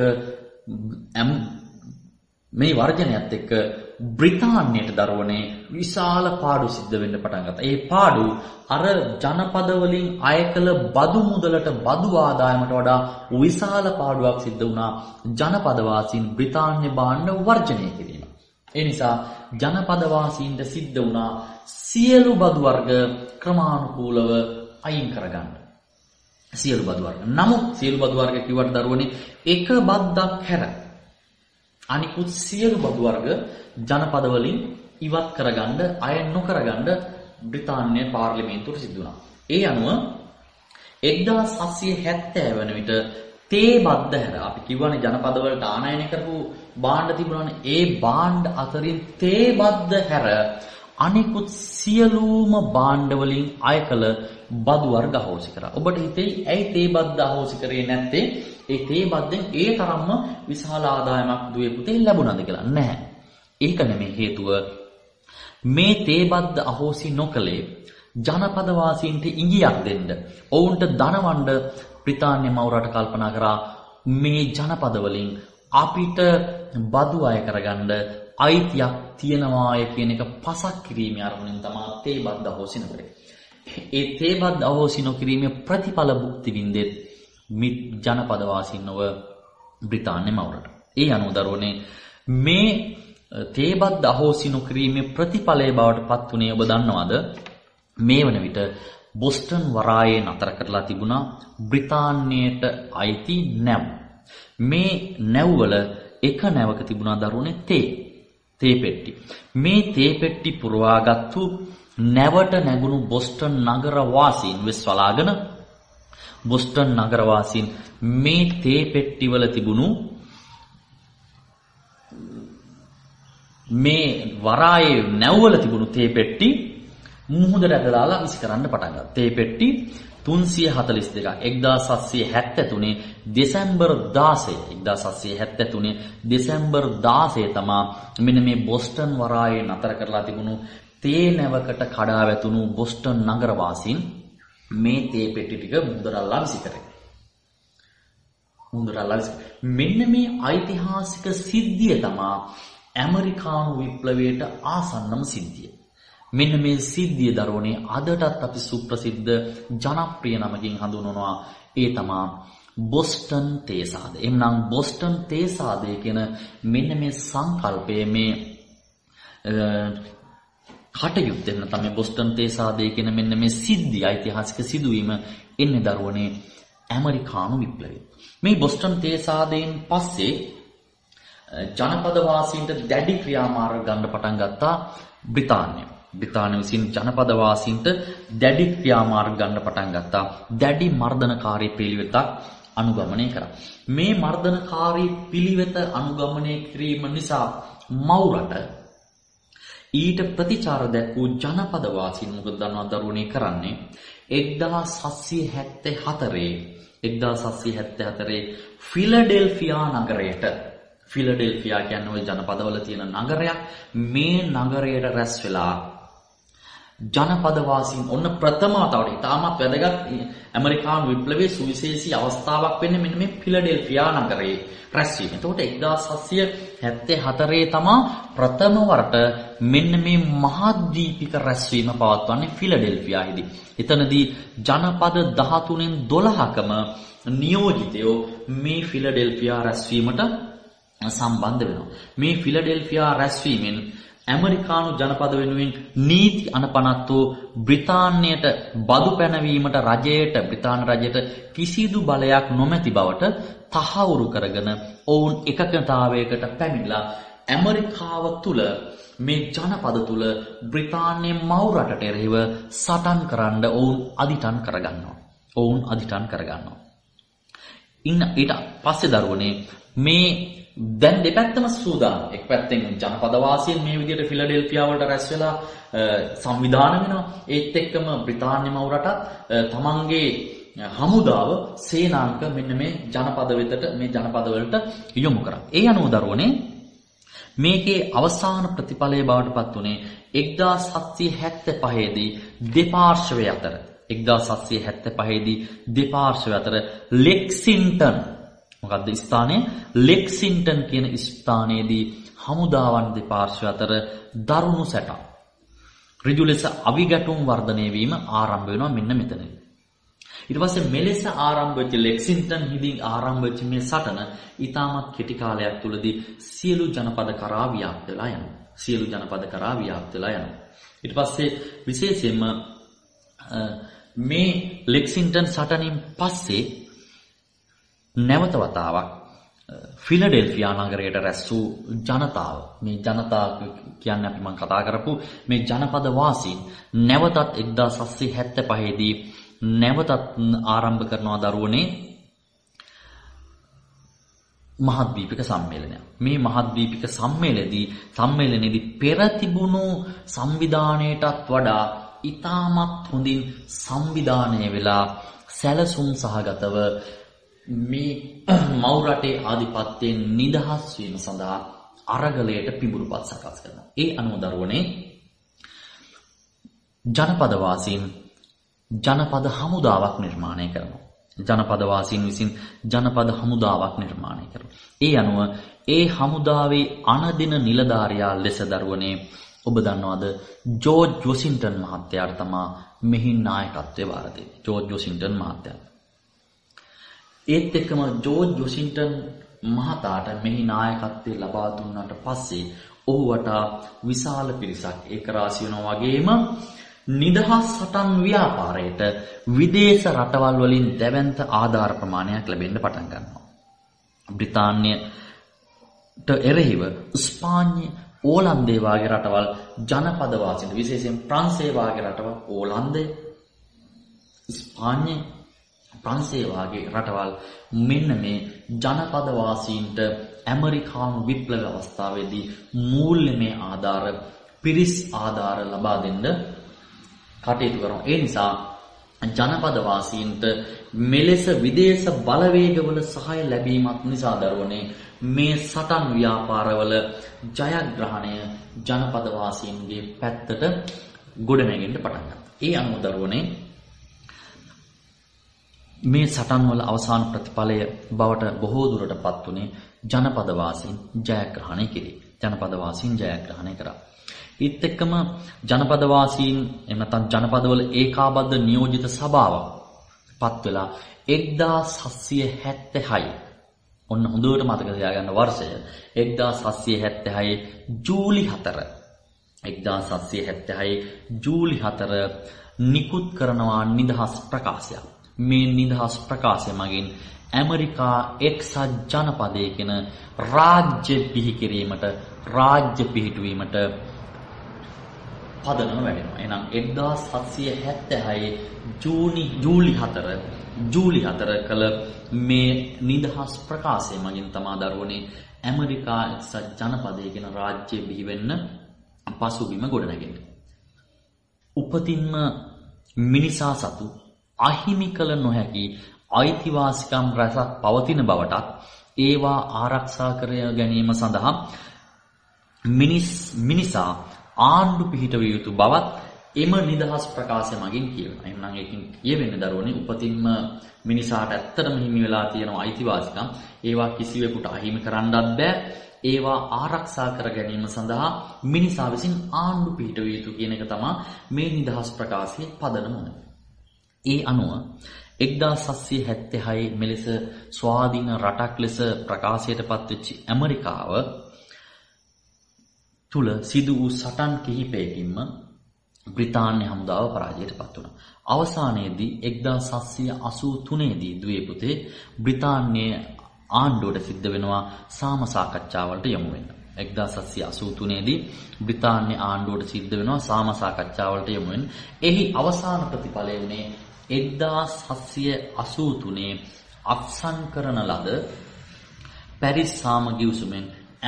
මේ වර්ජනයත් එක්ක බ්‍රිතාන්‍යයට දරවනේ විශාල පාඩු සිද්ධ වෙන්න පටන් ගත්තා. ඒ පාඩු අර ජනපද වලින් අය කළ බදු මුදලට බදු ආදායමට වඩා විශාල පාඩුවක් සිද්ධ වුණා ජනපදවාසීන් බ්‍රිතාන්‍ය භාණ්ඩ වර්ජනය කිරීම. ඒ නිසා ජනපදවාසීන්ට සිද්ධ වුණා සියලු බදු වර්ග ක්‍රමානුකූලව අයින් කරගන්න. සියලු බදු වර්ග. නමුත් සියලු බදු වර්ග කිව්වට දරුවනේ එක බද්දක් හැර අනිකුත් සියලු බදු වර්ග ජනපද වලින් ඉවත් කරගන්න, අය නොකරගන්න බ්‍රිතාන්‍ය පාර්ලිමේන්තුවට සිදු වුණා. ඒ අනුව එක්දාස් හත්සිය හැත්තෑ වන විට තේ බද්ද හැර අපි කියවනේ ජනපද වලට ආනයනය කරපු භාණ්ඩ තිබුණානේ. ඒ භාණ්ඩ අතරින් තේ බද්ද හැර අනිකුත් සියලුම භාණ්ඩ වලින් අය කළ බදු වර්ග අහෝසි කරා. ඔබට හිතෙයි ඇයි තේ බද්ද අහෝසි කරේ නැත්තේ? ඒ තේ බද්දෙන් ඒ තරම්ම විශාල ආදායමක් දුවේ පුතේ ලැබුණාද කියලා? නැහැ. ඒක නෙමෙයි හේතුව. මේ තේ බද්ද අහෝසි නොකලේ ජනපද වාසීන්ට ඉඟියක් දෙන්න. ඔවුන්ට දනවන්න බ්‍රිතාන්‍ය මවුරට කල්පනා කරා මේ ජනපද වලින් අපිට බදු අය කරගන්න අයිතියක් තියනවාය කියන එක පසක් කිරීමේ අරමුණෙන් තමයි තේ බද්ද අහෝසි නොකරේ. ඒ තේ බද්ද අහෝසි නොකිරීමේ ප්‍රතිඵල භුක්ති විඳෙත් මිත් ජනපද වාසීන් නොව බ්‍රිතාන්‍ය මවුරට. ඒ අනුව දරුවනේ මේ තේ බද්ද අහෝසි නොකිරීමේ ප්‍රතිඵලයේ බවට පත් වුණේ ඔබ දන්නවද? මේ වන විට බොස්ටන් වරායේ නතර කරලා තිබුණා බ්‍රිතාන්‍යයට අයිති නැව්. මේ නැව්වල එක නැවක තිබුණා දරුවනේ තේ තේ පෙට්ටි. මේ තේ පෙට්ටි පුරවාගත්තු නැවට නැගුණු බොස්ටන් නගර වාසීන් වෙස්වලාගෙන බොස්ටන් නගර වාසීන් මේ තේ පෙට්ටිවල තිබුණු මේ වරායේ නැව්වල තිබුණු තේ පෙට්ටි මුහුදට ඇදලා විසි කරන්න පටන් ගත්තා. තේ පෙට්ටි තුන්සිය හතළිස් දෙකක් එක්දාස් හත්සිය හැත්තෑ තුනේ දෙසැම්බර් දාසය එක්දාස් හත්සිය හැත්තෑ තුනේ දෙසැම්බර් දාසය තමා මෙන්න මේ බොස්ටන් වරායේ නතර කරලා තිබුණු තේ නැවකට කඩා වැතුණු බොස්ටන් නගර වාසීන් මේ තේ පෙට්ටි ටික මුහුදට විසි කරේ. මුහුදට විසි. මෙන්න මේ ඓතිහාසික සිද්ධිය තමා ඇමරිකානු විප්ලවයට ආසන්නම සිද්ධිය. මෙන්න මේ සිද්ධිය දරුවනේ අදටත් අපි සුප්‍රසිද්ධ ජනප්‍රිය නමකින් හඳුන්වනවා. ඒ තමා බොස්ටන් තේ සාදය. එම්නම් බොස්ටන් තේ සාදය කියන මෙන්න මේ සංකල්පය මේ කටයුත්තෙන් තමයි බොස්ටන් තේ සාදය කියන මෙන්න මේ සිද්ධිය ඓතිහාසික සිදුවීම එන්නේ දරුවනේ ඇමරිකානු විප්ලවය. මේ බොස්ටන් තේ සාදයෙන් පස්සේ ජනපද වාසීන්ට දැඩි ක්‍රියාමාර්ග ගන්න පටන් ගත්තා බ්‍රිතාන්‍ය. බ්‍රිතාන්‍ය විසින් ජනපද වාසීන්ට දැඩි ක්‍රියාමාර්ග ගන්න පටන් ගත්තා. දැඩි මර්ධනකාරී පිළිවෙතක් අනුගමනය කරා. මේ මර්ධනකාරී පිළිවෙත අනුගමනය කිරීම නිසා මවුරට ඊට ප්‍රතිචාර දැක්වූ ජනපද වාසීන් මොකද දන්නවද දරුවනේ කරන්නේ? එක්දාස් හත්සිය හැත්තෑ හතරේ එක්දාස් හත්සිය හැත්තෑ හතරේ ෆිලඩෙල්ෆියා නගරයට ෆිලඩෙල්ෆියා කියන්නේ ওই ජනපදවල තියෙන නගරයක්. මේ නගරයට රැස් වෙලා ජනපද වාසීන් ඔන්න ප්‍රථම වතාවට ඉතාමත් වැදගත් ඇමරිකානු විප්ලවයේ සුවිශේෂී අවස්ථාවක් වෙන්නේ මෙන්න මේ ෆිලඩෙල්ෆියා නගරයේ රැස්වීම. එතකොට එක්දාස් හත්සිය හැත්තෑ හතරේ තමා ප්‍රථම වරට මෙන්න මේ මහද්වීපික රැස්වීම පවත්වන්නේ ෆිලඩෙල්ෆියාවේදී. එතනදී ජනපද දහතුනෙන් දොළහකම නියෝජිතයෝ මේ ෆිලඩෙල්ෆියා රැස්වීමට සම්බන්ධ වෙනවා. මේ ෆිලඩෙල්ෆියා රැස්වීමෙන් ඇමරිකානු ජනපද වෙනුවෙන් නීති අනපනත් වූ බ්‍රිතාන්‍යයට බදු පැනවීමට රජයට බ්‍රිතාන්‍ය රජයට කිසිදු බලයක් නොමැති බවට තහවුරු කරගෙන ඔවුන් එකඟතාවයකට පැමිණලා ඇමරිකාව තුල මේ ජනපද තුල බ්‍රිතාන්‍ය මව් රටට එරෙහිව සටන් කරන්න ඔවුන් අදිටන් කරගන්නවා. ඔවුන් අදිටන් කරගන්නවා. ඉන්න ඊට පස්සේ දරුවනේ මේ දැන් දෙපැත්තම සූදානම්. එක් පැත්තෙන් ජනපද වාසීන් මේ විදිහට ෆිලඩෙල්ෆියා වලට රැස් වෙලා සංවිධානය වෙනවා. ඒත් එක්කම බ්‍රිතාන්‍ය මව් රටත් තමන්ගේ හමුදාව සේනාංක මෙන්න මේ ජනපද වෙතට මේ ජනපද වලට යොමු කරා. ඒ අනුව දරුවනේ මේකේ අවසාන ප්‍රතිඵලය බවට පත් වුණේ එක්දාස් හත්සිය හැත්තෑ පහේ දී දෙපාර්ශ්වය අතර එක්දාස් හත්සිය හැත්තෑ පහේ දී දෙපාර්ශ්වය අතර ලෙක්සින්ටන් මොකද්ද ස්ථානයේ ලෙක්සින්ටන් කියන ස්ථානයේදී හමුදාවන් දෙපාර්ශ්වය අතර දරුණු සැටක් ඍජු ලෙස අවිගැටුම් වර්ධනය වීම ආරම්භ වෙනවා මෙන්න මෙතනදී. ඊට පස්සේ මෙලෙස ආරම්භ වෙච්ච ලෙක්සින්ටන් හිදී ආරම්භ වෙච්ච මේ සටන ඊටමත් කෙටි කාලයක් තුලදී සියලු ජනපද කරා ව්‍යාප්ත වෙලා යනවා. සියලු ජනපද කරා ව්‍යාප්ත වෙලා යනවා. ඊට පස්සේ විශේෂයෙන්ම මේ ලෙක්සින්ටන් සටනින් පස්සේ නැවත වතාවක් ෆිලඩෙල්ෆියා නගරයට රැස් වූ ජනතාව මේ ජනතාව කියන්නේ අපි මම කතා කරපු මේ ජනපද වාසීන් නැවතත් එක්දාස් හත්සිය හැත්තෑ පහේ දී නැවතත් ආරම්භ කරනවා දරුවනේ මහද්වීපික සම්මේලනය. මේ මහද්වීපික සම්මේලනයේදී සම්මේලනයේදී පෙර තිබුණු සංවිධානයටත් වඩා ඉතාමත් හොඳින් සංවිධානය වෙලා සැලසුම් සහගතව මේ මව් රටේ ආධිපත්‍යයෙන් නිදහස් වීම සඳහා අරගලයට පිඹුරුපත් සකස් කරනවා. ඒ අනුව දරුවනේ ජනපද වාසීන් ජනපද හමුදාවක් නිර්මාණය කරනවා. ජනපද වාසීන් විසින් ජනපද හමුදාවක් නිර්මාණය කරනවා. ඒ අනුව ඒ හමුදාවේ අනදින නිලධාරියා ලෙස දරුවනේ ඔබ දන්නවද ජෝර්ජ් වොෂින්ටන් මහත්තයාට තමයි මෙහි නායකත්වය බාර දෙන්නේ. ජෝර්ජ් වොෂින්ටන් මහත්තයා. ඒත් එක්කම ජෝර්ජ් වොෂින්ටන් මහතාට මෙහි නායකත්වය ලබා දුන්නාට පස්සේ ඔහුට විශාල පිරිසක් ඒක රාශි වෙනවා වගේම නිදහස් සටන් ව්‍යාපාරයට විදේශ රටවල් වලින් දැවැන්ත ආධාර ප්‍රමාණයක් ලැබෙන්න පටන් ගන්නවා. බ්‍රිතාන්‍යයට එරෙහිව ස්පාඤ්ඤ ඕලන්දේ වාගේ රටවල් ජනපද වාසීන්ට විශේෂයෙන් ප්‍රංශේ වාගේ රටවල් ඕලන්දේ ස්පාඤ්ඤ ප්‍රංශේ වාගේ රටවල් මෙන්න මේ ජනපද වාසීන්ට ඇමරිකානු විප්ලව අවස්ථාවේදී මූල්‍යමය ආධාර පිරිස් ආධාර ලබා දෙන්න කටයුතු කරනවා. ඒ නිසා ජනපද වාසීන්ට මෙලෙස විදේශ බලවේගවල සහාය ලැබීමත් නිසා දරුවනේ මේ සටන් ව්‍යාපාරවල ජයග්‍රහණය ජනපද වාසීන්ගේ පැත්තට ගොඩනැගෙන්න පටන් ගත්තා. ඒ අනුව දරුවනේ මේ සටන් වල අවසාන ප්‍රතිඵලය බවට බොහෝ දුරටපත් උනේ ජනපද වාසීන් ජයග්‍රහණය කෙරේ. ජනපද වාසීන් ජයග්‍රහණය කරා. ඊත් එක්කම ජනපද වාසීන් එහෙම නැත්නම් ජනපදවල ඒකාබද්ධ නියෝජිත සභාවක් පත් වෙලා එක්දාස් හත්සිය හැත්තෑ හය ඔන්න හොඳට මතක තියාගන්න වර්ෂය එක්දාස් හත්සිය හැත්තෑ හය ජූලි හතර එක්දාස් හත්සිය හැත්තෑ හය ජූලි හතර නිකුත් කරනවා නිදහස් ප්‍රකාශයක්. මේ නිදහස් ප්‍රකාශය මගින් ඇමරිකා එක්සත් ජනපදයේ කියන රාජ්‍ය බිහි කිරීමට රාජ්‍ය පිහිටුවීමට පදනම වැඩෙනවා. එහෙනම් එක්දාස් හත්සිය හැත්තෑ හය ජූනි ජූලි හතර ජූලි හතර කළ මේ නිදහස් ප්‍රකාශය මගින් තමා දරුවනේ ඇමරිකා එක්සත් ජනපදයේ කියන රාජ්‍ය බිහි වෙන්න පසුබිම ගොඩනැගෙන්නේ. උපතින්ම මිනිසා සතු අහිමි කළ නොහැකි අයිතිවාසිකම් රැසක් පවතින බවටත් ඒවා ආරක්ෂා කර ගැනීම සඳහා මිනිස් මිනිසා ආණ්ඩු පිහිටවිය යුතු බවත් එම නිදහස් ප්‍රකාශය මගින් කියනවා. එහෙනම් ඒකෙන් කියවෙන්නේ දරුවනේ උපතින්ම මිනිසාට ඇත්තටම හිමි වෙලා තියෙන අයිතිවාසිකම් ඒවා කිසිවෙකුට අහිමි කරන්නත් බෑ. ඒවා ආරක්ෂා කර ගැනීම සඳහා මිනිසා විසින් ආණ්ඩු පිහිටවිය යුතු කියන එක තමයි මේ නිදහස් ප්‍රකාශයේ පදනම. ඒ අනුව එක්දාස් හත්සිය හැත්තෑ හය මෙලෙස ස්වාධීන රටක් ලෙස ප්‍රකාශයට පත්වෙච්ච ඇමරිකාව තුල සිදු වූ සටන් කිහිපයකින්ම බ්‍රිතාන්‍ය හමුදාව පරාජයට පත් වුණා. අවසානයේදී එක්දාස් හත්සිය අසූ තුනේ දී දුවේ පුතේ බ්‍රිතාන්‍ය ආණ්ඩුවට සිද්ධ වෙනවා සාම සාකච්ඡාවලට යොමු වෙන්න. එක්දාස් හත්සිය අසූ තුනේ දී බ්‍රිතාන්‍ය ආණ්ඩුවට සිද්ධ වෙනවා සාම සාකච්ඡාවලට යොමු වෙන්න. එහි අවසාන ප්‍රතිඵලය වුණේ එක්දාස් හත්සිය අසූ තුනේ අත්සන් කරන ලද පැරිස් සාම ගිවිසුමෙන්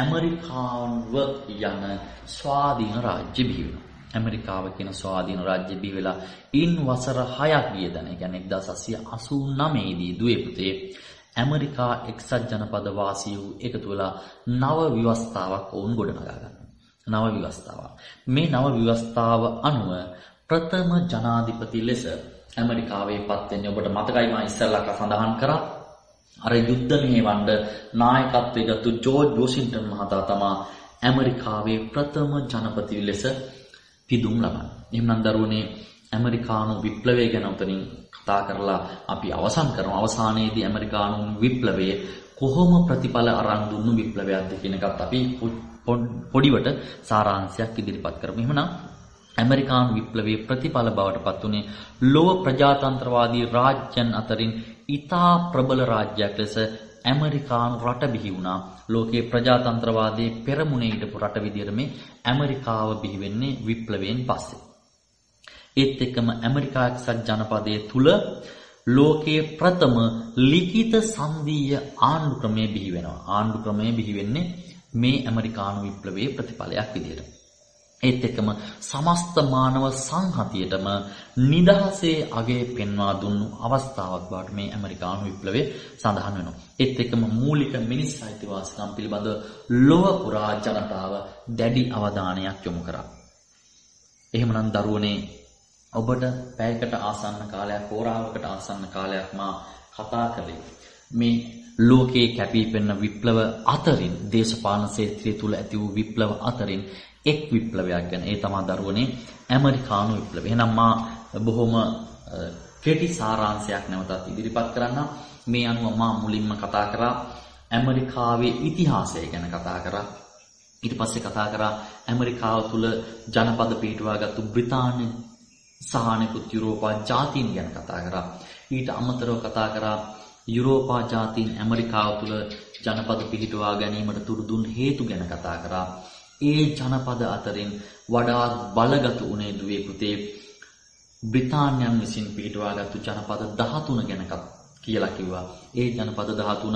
ඇමරිකාව යන ස්වාධීන රාජ්‍ය බිහි වෙනවා. ඇමරිකාව කියන ස්වාධීන රාජ්‍ය බිහි වෙලා ඉන් වසර හයක් ගිය දන. ඒ කියන්නේ එක්දාස් හත්සිය අසූ නවය දී දුවේ පුතේ ඇමරිකා එක්සත් ජනපද වාසීහු එකතු වෙලා නව ව්‍යවස්ථාවක් වුන් ගොඩනගා ගන්නවා. නව ව්‍යවස්ථාවක්. මේ නව ව්‍යවස්ථාව අනුව ප්‍රථම ජනාධිපති ලෙස ඇමරිකාවේ පත් වෙන්නේ ඔබට මතකයි මම ඉස්සෙල්ලා සඳහන් කරා අර යුද්ධ මෙහෙවන්න නායකත්වයේ ගත්තු ජෝර්ජ් වොෂින්ටන් මහතා තමයි ඇමරිකාවේ ප්‍රථම ජනපති ලෙස පිදුම් ලබන්නේ. එහෙනම් දරුවනේ ඇමරිකානු විප්ලවය ගැන උතනින් කතා කරලා අපි අවසන් කරමු. අවසානයේදී ඇමරිකානු විප්ලවයේ කොහොම ප්‍රතිඵල අරන් දුන්නු විප්ලවයක්ද කියන එකත් අපි පොඩිවට සාරාංශයක් ඉදිරිපත් කරමු. එහෙනම් ඇමරිකානු විප්ලවයේ ප්‍රතිඵල බවට පත් වුණේ ලෝක ප්‍රජාතන්ත්‍රවාදී රාජ්‍යයන් අතරින් ඉතා ප්‍රබල රාජ්‍යයක් ලෙස ඇමරිකානු රට බිහි වුණා. ලෝකයේ ප්‍රජාතන්ත්‍රවාදයේ පෙරමුණේ හිටපු රට විදියට මේ ඇමරිකාව බිහි වෙන්නේ විප්ලවයෙන් පස්සේ. ඒත් එක්කම ඇමරිකා එක්සත් ජනපදයේ තුල ලෝකයේ ප්‍රථම ලිඛිත සංධීය ආණ්ඩු ක්‍රමය බිහි වෙනවා. ආණ්ඩු ක්‍රමය බිහි වෙන්නේ මේ ඇමරිකානු විප්ලවයේ ප්‍රතිඵලයක් විදියට. ඒත් එක්කම සමස්ත මානව සංහතියටම නිදහසේ අගය පෙන්වා දුන්නු අවස්ථාවක් බවට මේ ඇමරිකානු විප්ලවය සඳහන් වෙනවා. ඒත් එක්කම මූලික මිනිස් අයිතිවාසිකම් පිළිබඳ ලොව පුරා ජනතාව දැඩි අවධානයක් යොමු කරා. එහෙමනම් දරුවනේ ඔබට පැයකට ආසන්න කාලයක් හෝරාවකට ආසන්න කාලයක් මා කතා කළේ මේ ලෝකයේ කැපී පෙනෙන විප්ලව අතරින් දේශපාලන ක්ෂේත්‍රය තුල ඇති වූ විප්ලව අතරින් එක් විප්ලවයක් ගැන. ඒ තමයි දරුවනේ ඇමරිකානු විප්ලවය. එහෙනම් මා බොහොම කෙටි සාරාංශයක් නැවතත් ඉදිරිපත් කරන්නම්. මේ අනුව මා මුලින්ම කතා කරා ඇමරිකාවේ ඉතිහාසය ගැන කතා කරා. ඊට පස්සේ කතා කරා ඇමරිකාව තුල ජනපද පිහිටුවාගත්තු බ්‍රිතාන්‍ය සහ අනෙකුත් යුරෝපා ජාතීන් ගැන කතා කරා. ඊට අමතරව කතා කරා යුරෝපා ජාතීන් ඇමරිකාව තුල ජනපද පිහිටුවා ගැනීමට තුරු දුන් හේතු ගැන කතා කරා. ඒ ජනපද අතරින් වඩාත් බලගත් උනේ දුවේ පුතේ බ්‍රිතාන්‍යයන් විසින් පිහිටුවාගත්තු ජනපද දහතුන ගැන කියලා කිව්වා. ඒ ජනපද දහතුන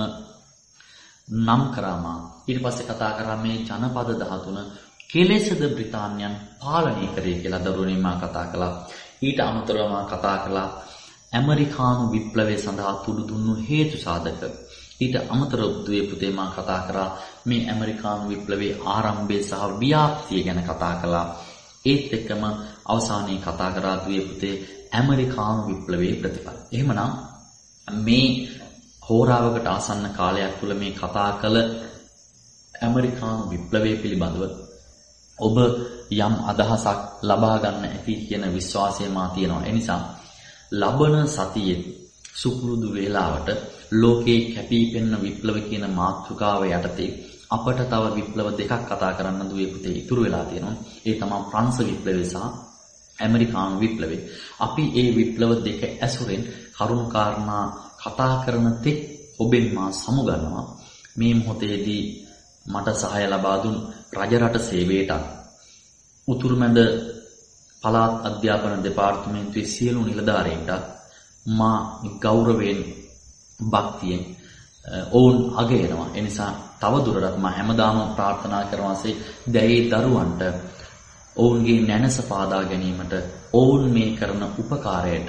නම් කරාම ඊට පස්සේ කතා කරා මේ ජනපද දහතුන කෙලෙසද බ්‍රිතාන්‍යයන් පාලනය කරේ කියලා දරුවනේ මා කතා කළා. ඊට අමතරව මා කතා කළා ඇමරිකානු විප්ලවය සඳහා තුඩු දුන්නු හේතු සාධක. ඊට අමතරව දුවේ පුතේ මා කතා කරා මේ ඇමරිකානු විප්ලවයේ ආරම්භය සහ ව්‍යාප්තිය ගැන කතා කළා. ඒත් එක්කම අවසානයේ කතා කරා දුවේ පුතේ ඇමරිකානු විප්ලවයේ ප්‍රතිඵල. එහෙමනම් මේ හෝරාවකට ආසන්න කාලයක් තුල මේ කතා කළ ඇමරිකානු විප්ලවය පිළිබඳව ඔබ යම් අදහසක් ලබා ගන්න ඇති කියන විශ්වාසය මා තියෙනවා. ඒ නිසා ලබන සතියේ සුපුරුදු වේලාවට ලෝකේ කැපී පෙනෙන විප්ලව කියන මාතෘකාව යටතේ අපට තව විප්ලව දෙකක් කතා කරන්න දුවේ පුතේ ඉතුරු වෙලා තියෙනවා. ඒ තමයි ප්‍රංශ විප්ලවය සහ ඇමරිකානු විප්ලවය. අපි මේ විප්ලව දෙක ඇසුරෙන් කරුණු කාරණා කතා කරන තෙක් ඔබෙන් මා සමුගන්නවා. මේ මොහොතේදී මට සහාය ලබා දුන් රජරට සේවයට උතුරුමැද පළාත් අධ්‍යාපන දෙපාර්තමේන්තුවේ සියලු නිලධාරීන්ට මා ගෞරවයෙන් භක්තියෙන් ඔවුන් අගයනවා. ඒ නිසා තව දුරටත් මා හැමදාම ප්‍රාර්ථනා කරනවාසේ දැයේ දරුවන්ට ඔවුන්ගේ නැනස පාදා ගැනීමට ඔවුන් මේ කරන උපකාරයට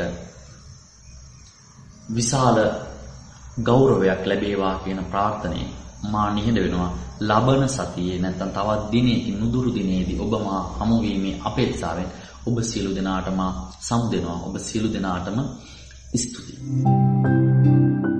විශාල ගෞරවයක් ලැබේවා කියන ප්‍රාර්ථනාවෙන් මා නිහඬ වෙනවා. ලබන සතියේ නැත්නම් තවත් දිනයකින් නුදුරු දිනේදී ඔබ මා හමු වීමේ අපේක්ෂාවෙන් ඔබ සියලු දෙනාටම සමු දෙනවා. ඔබ සියලු දෙනාටම ස්තුතියි.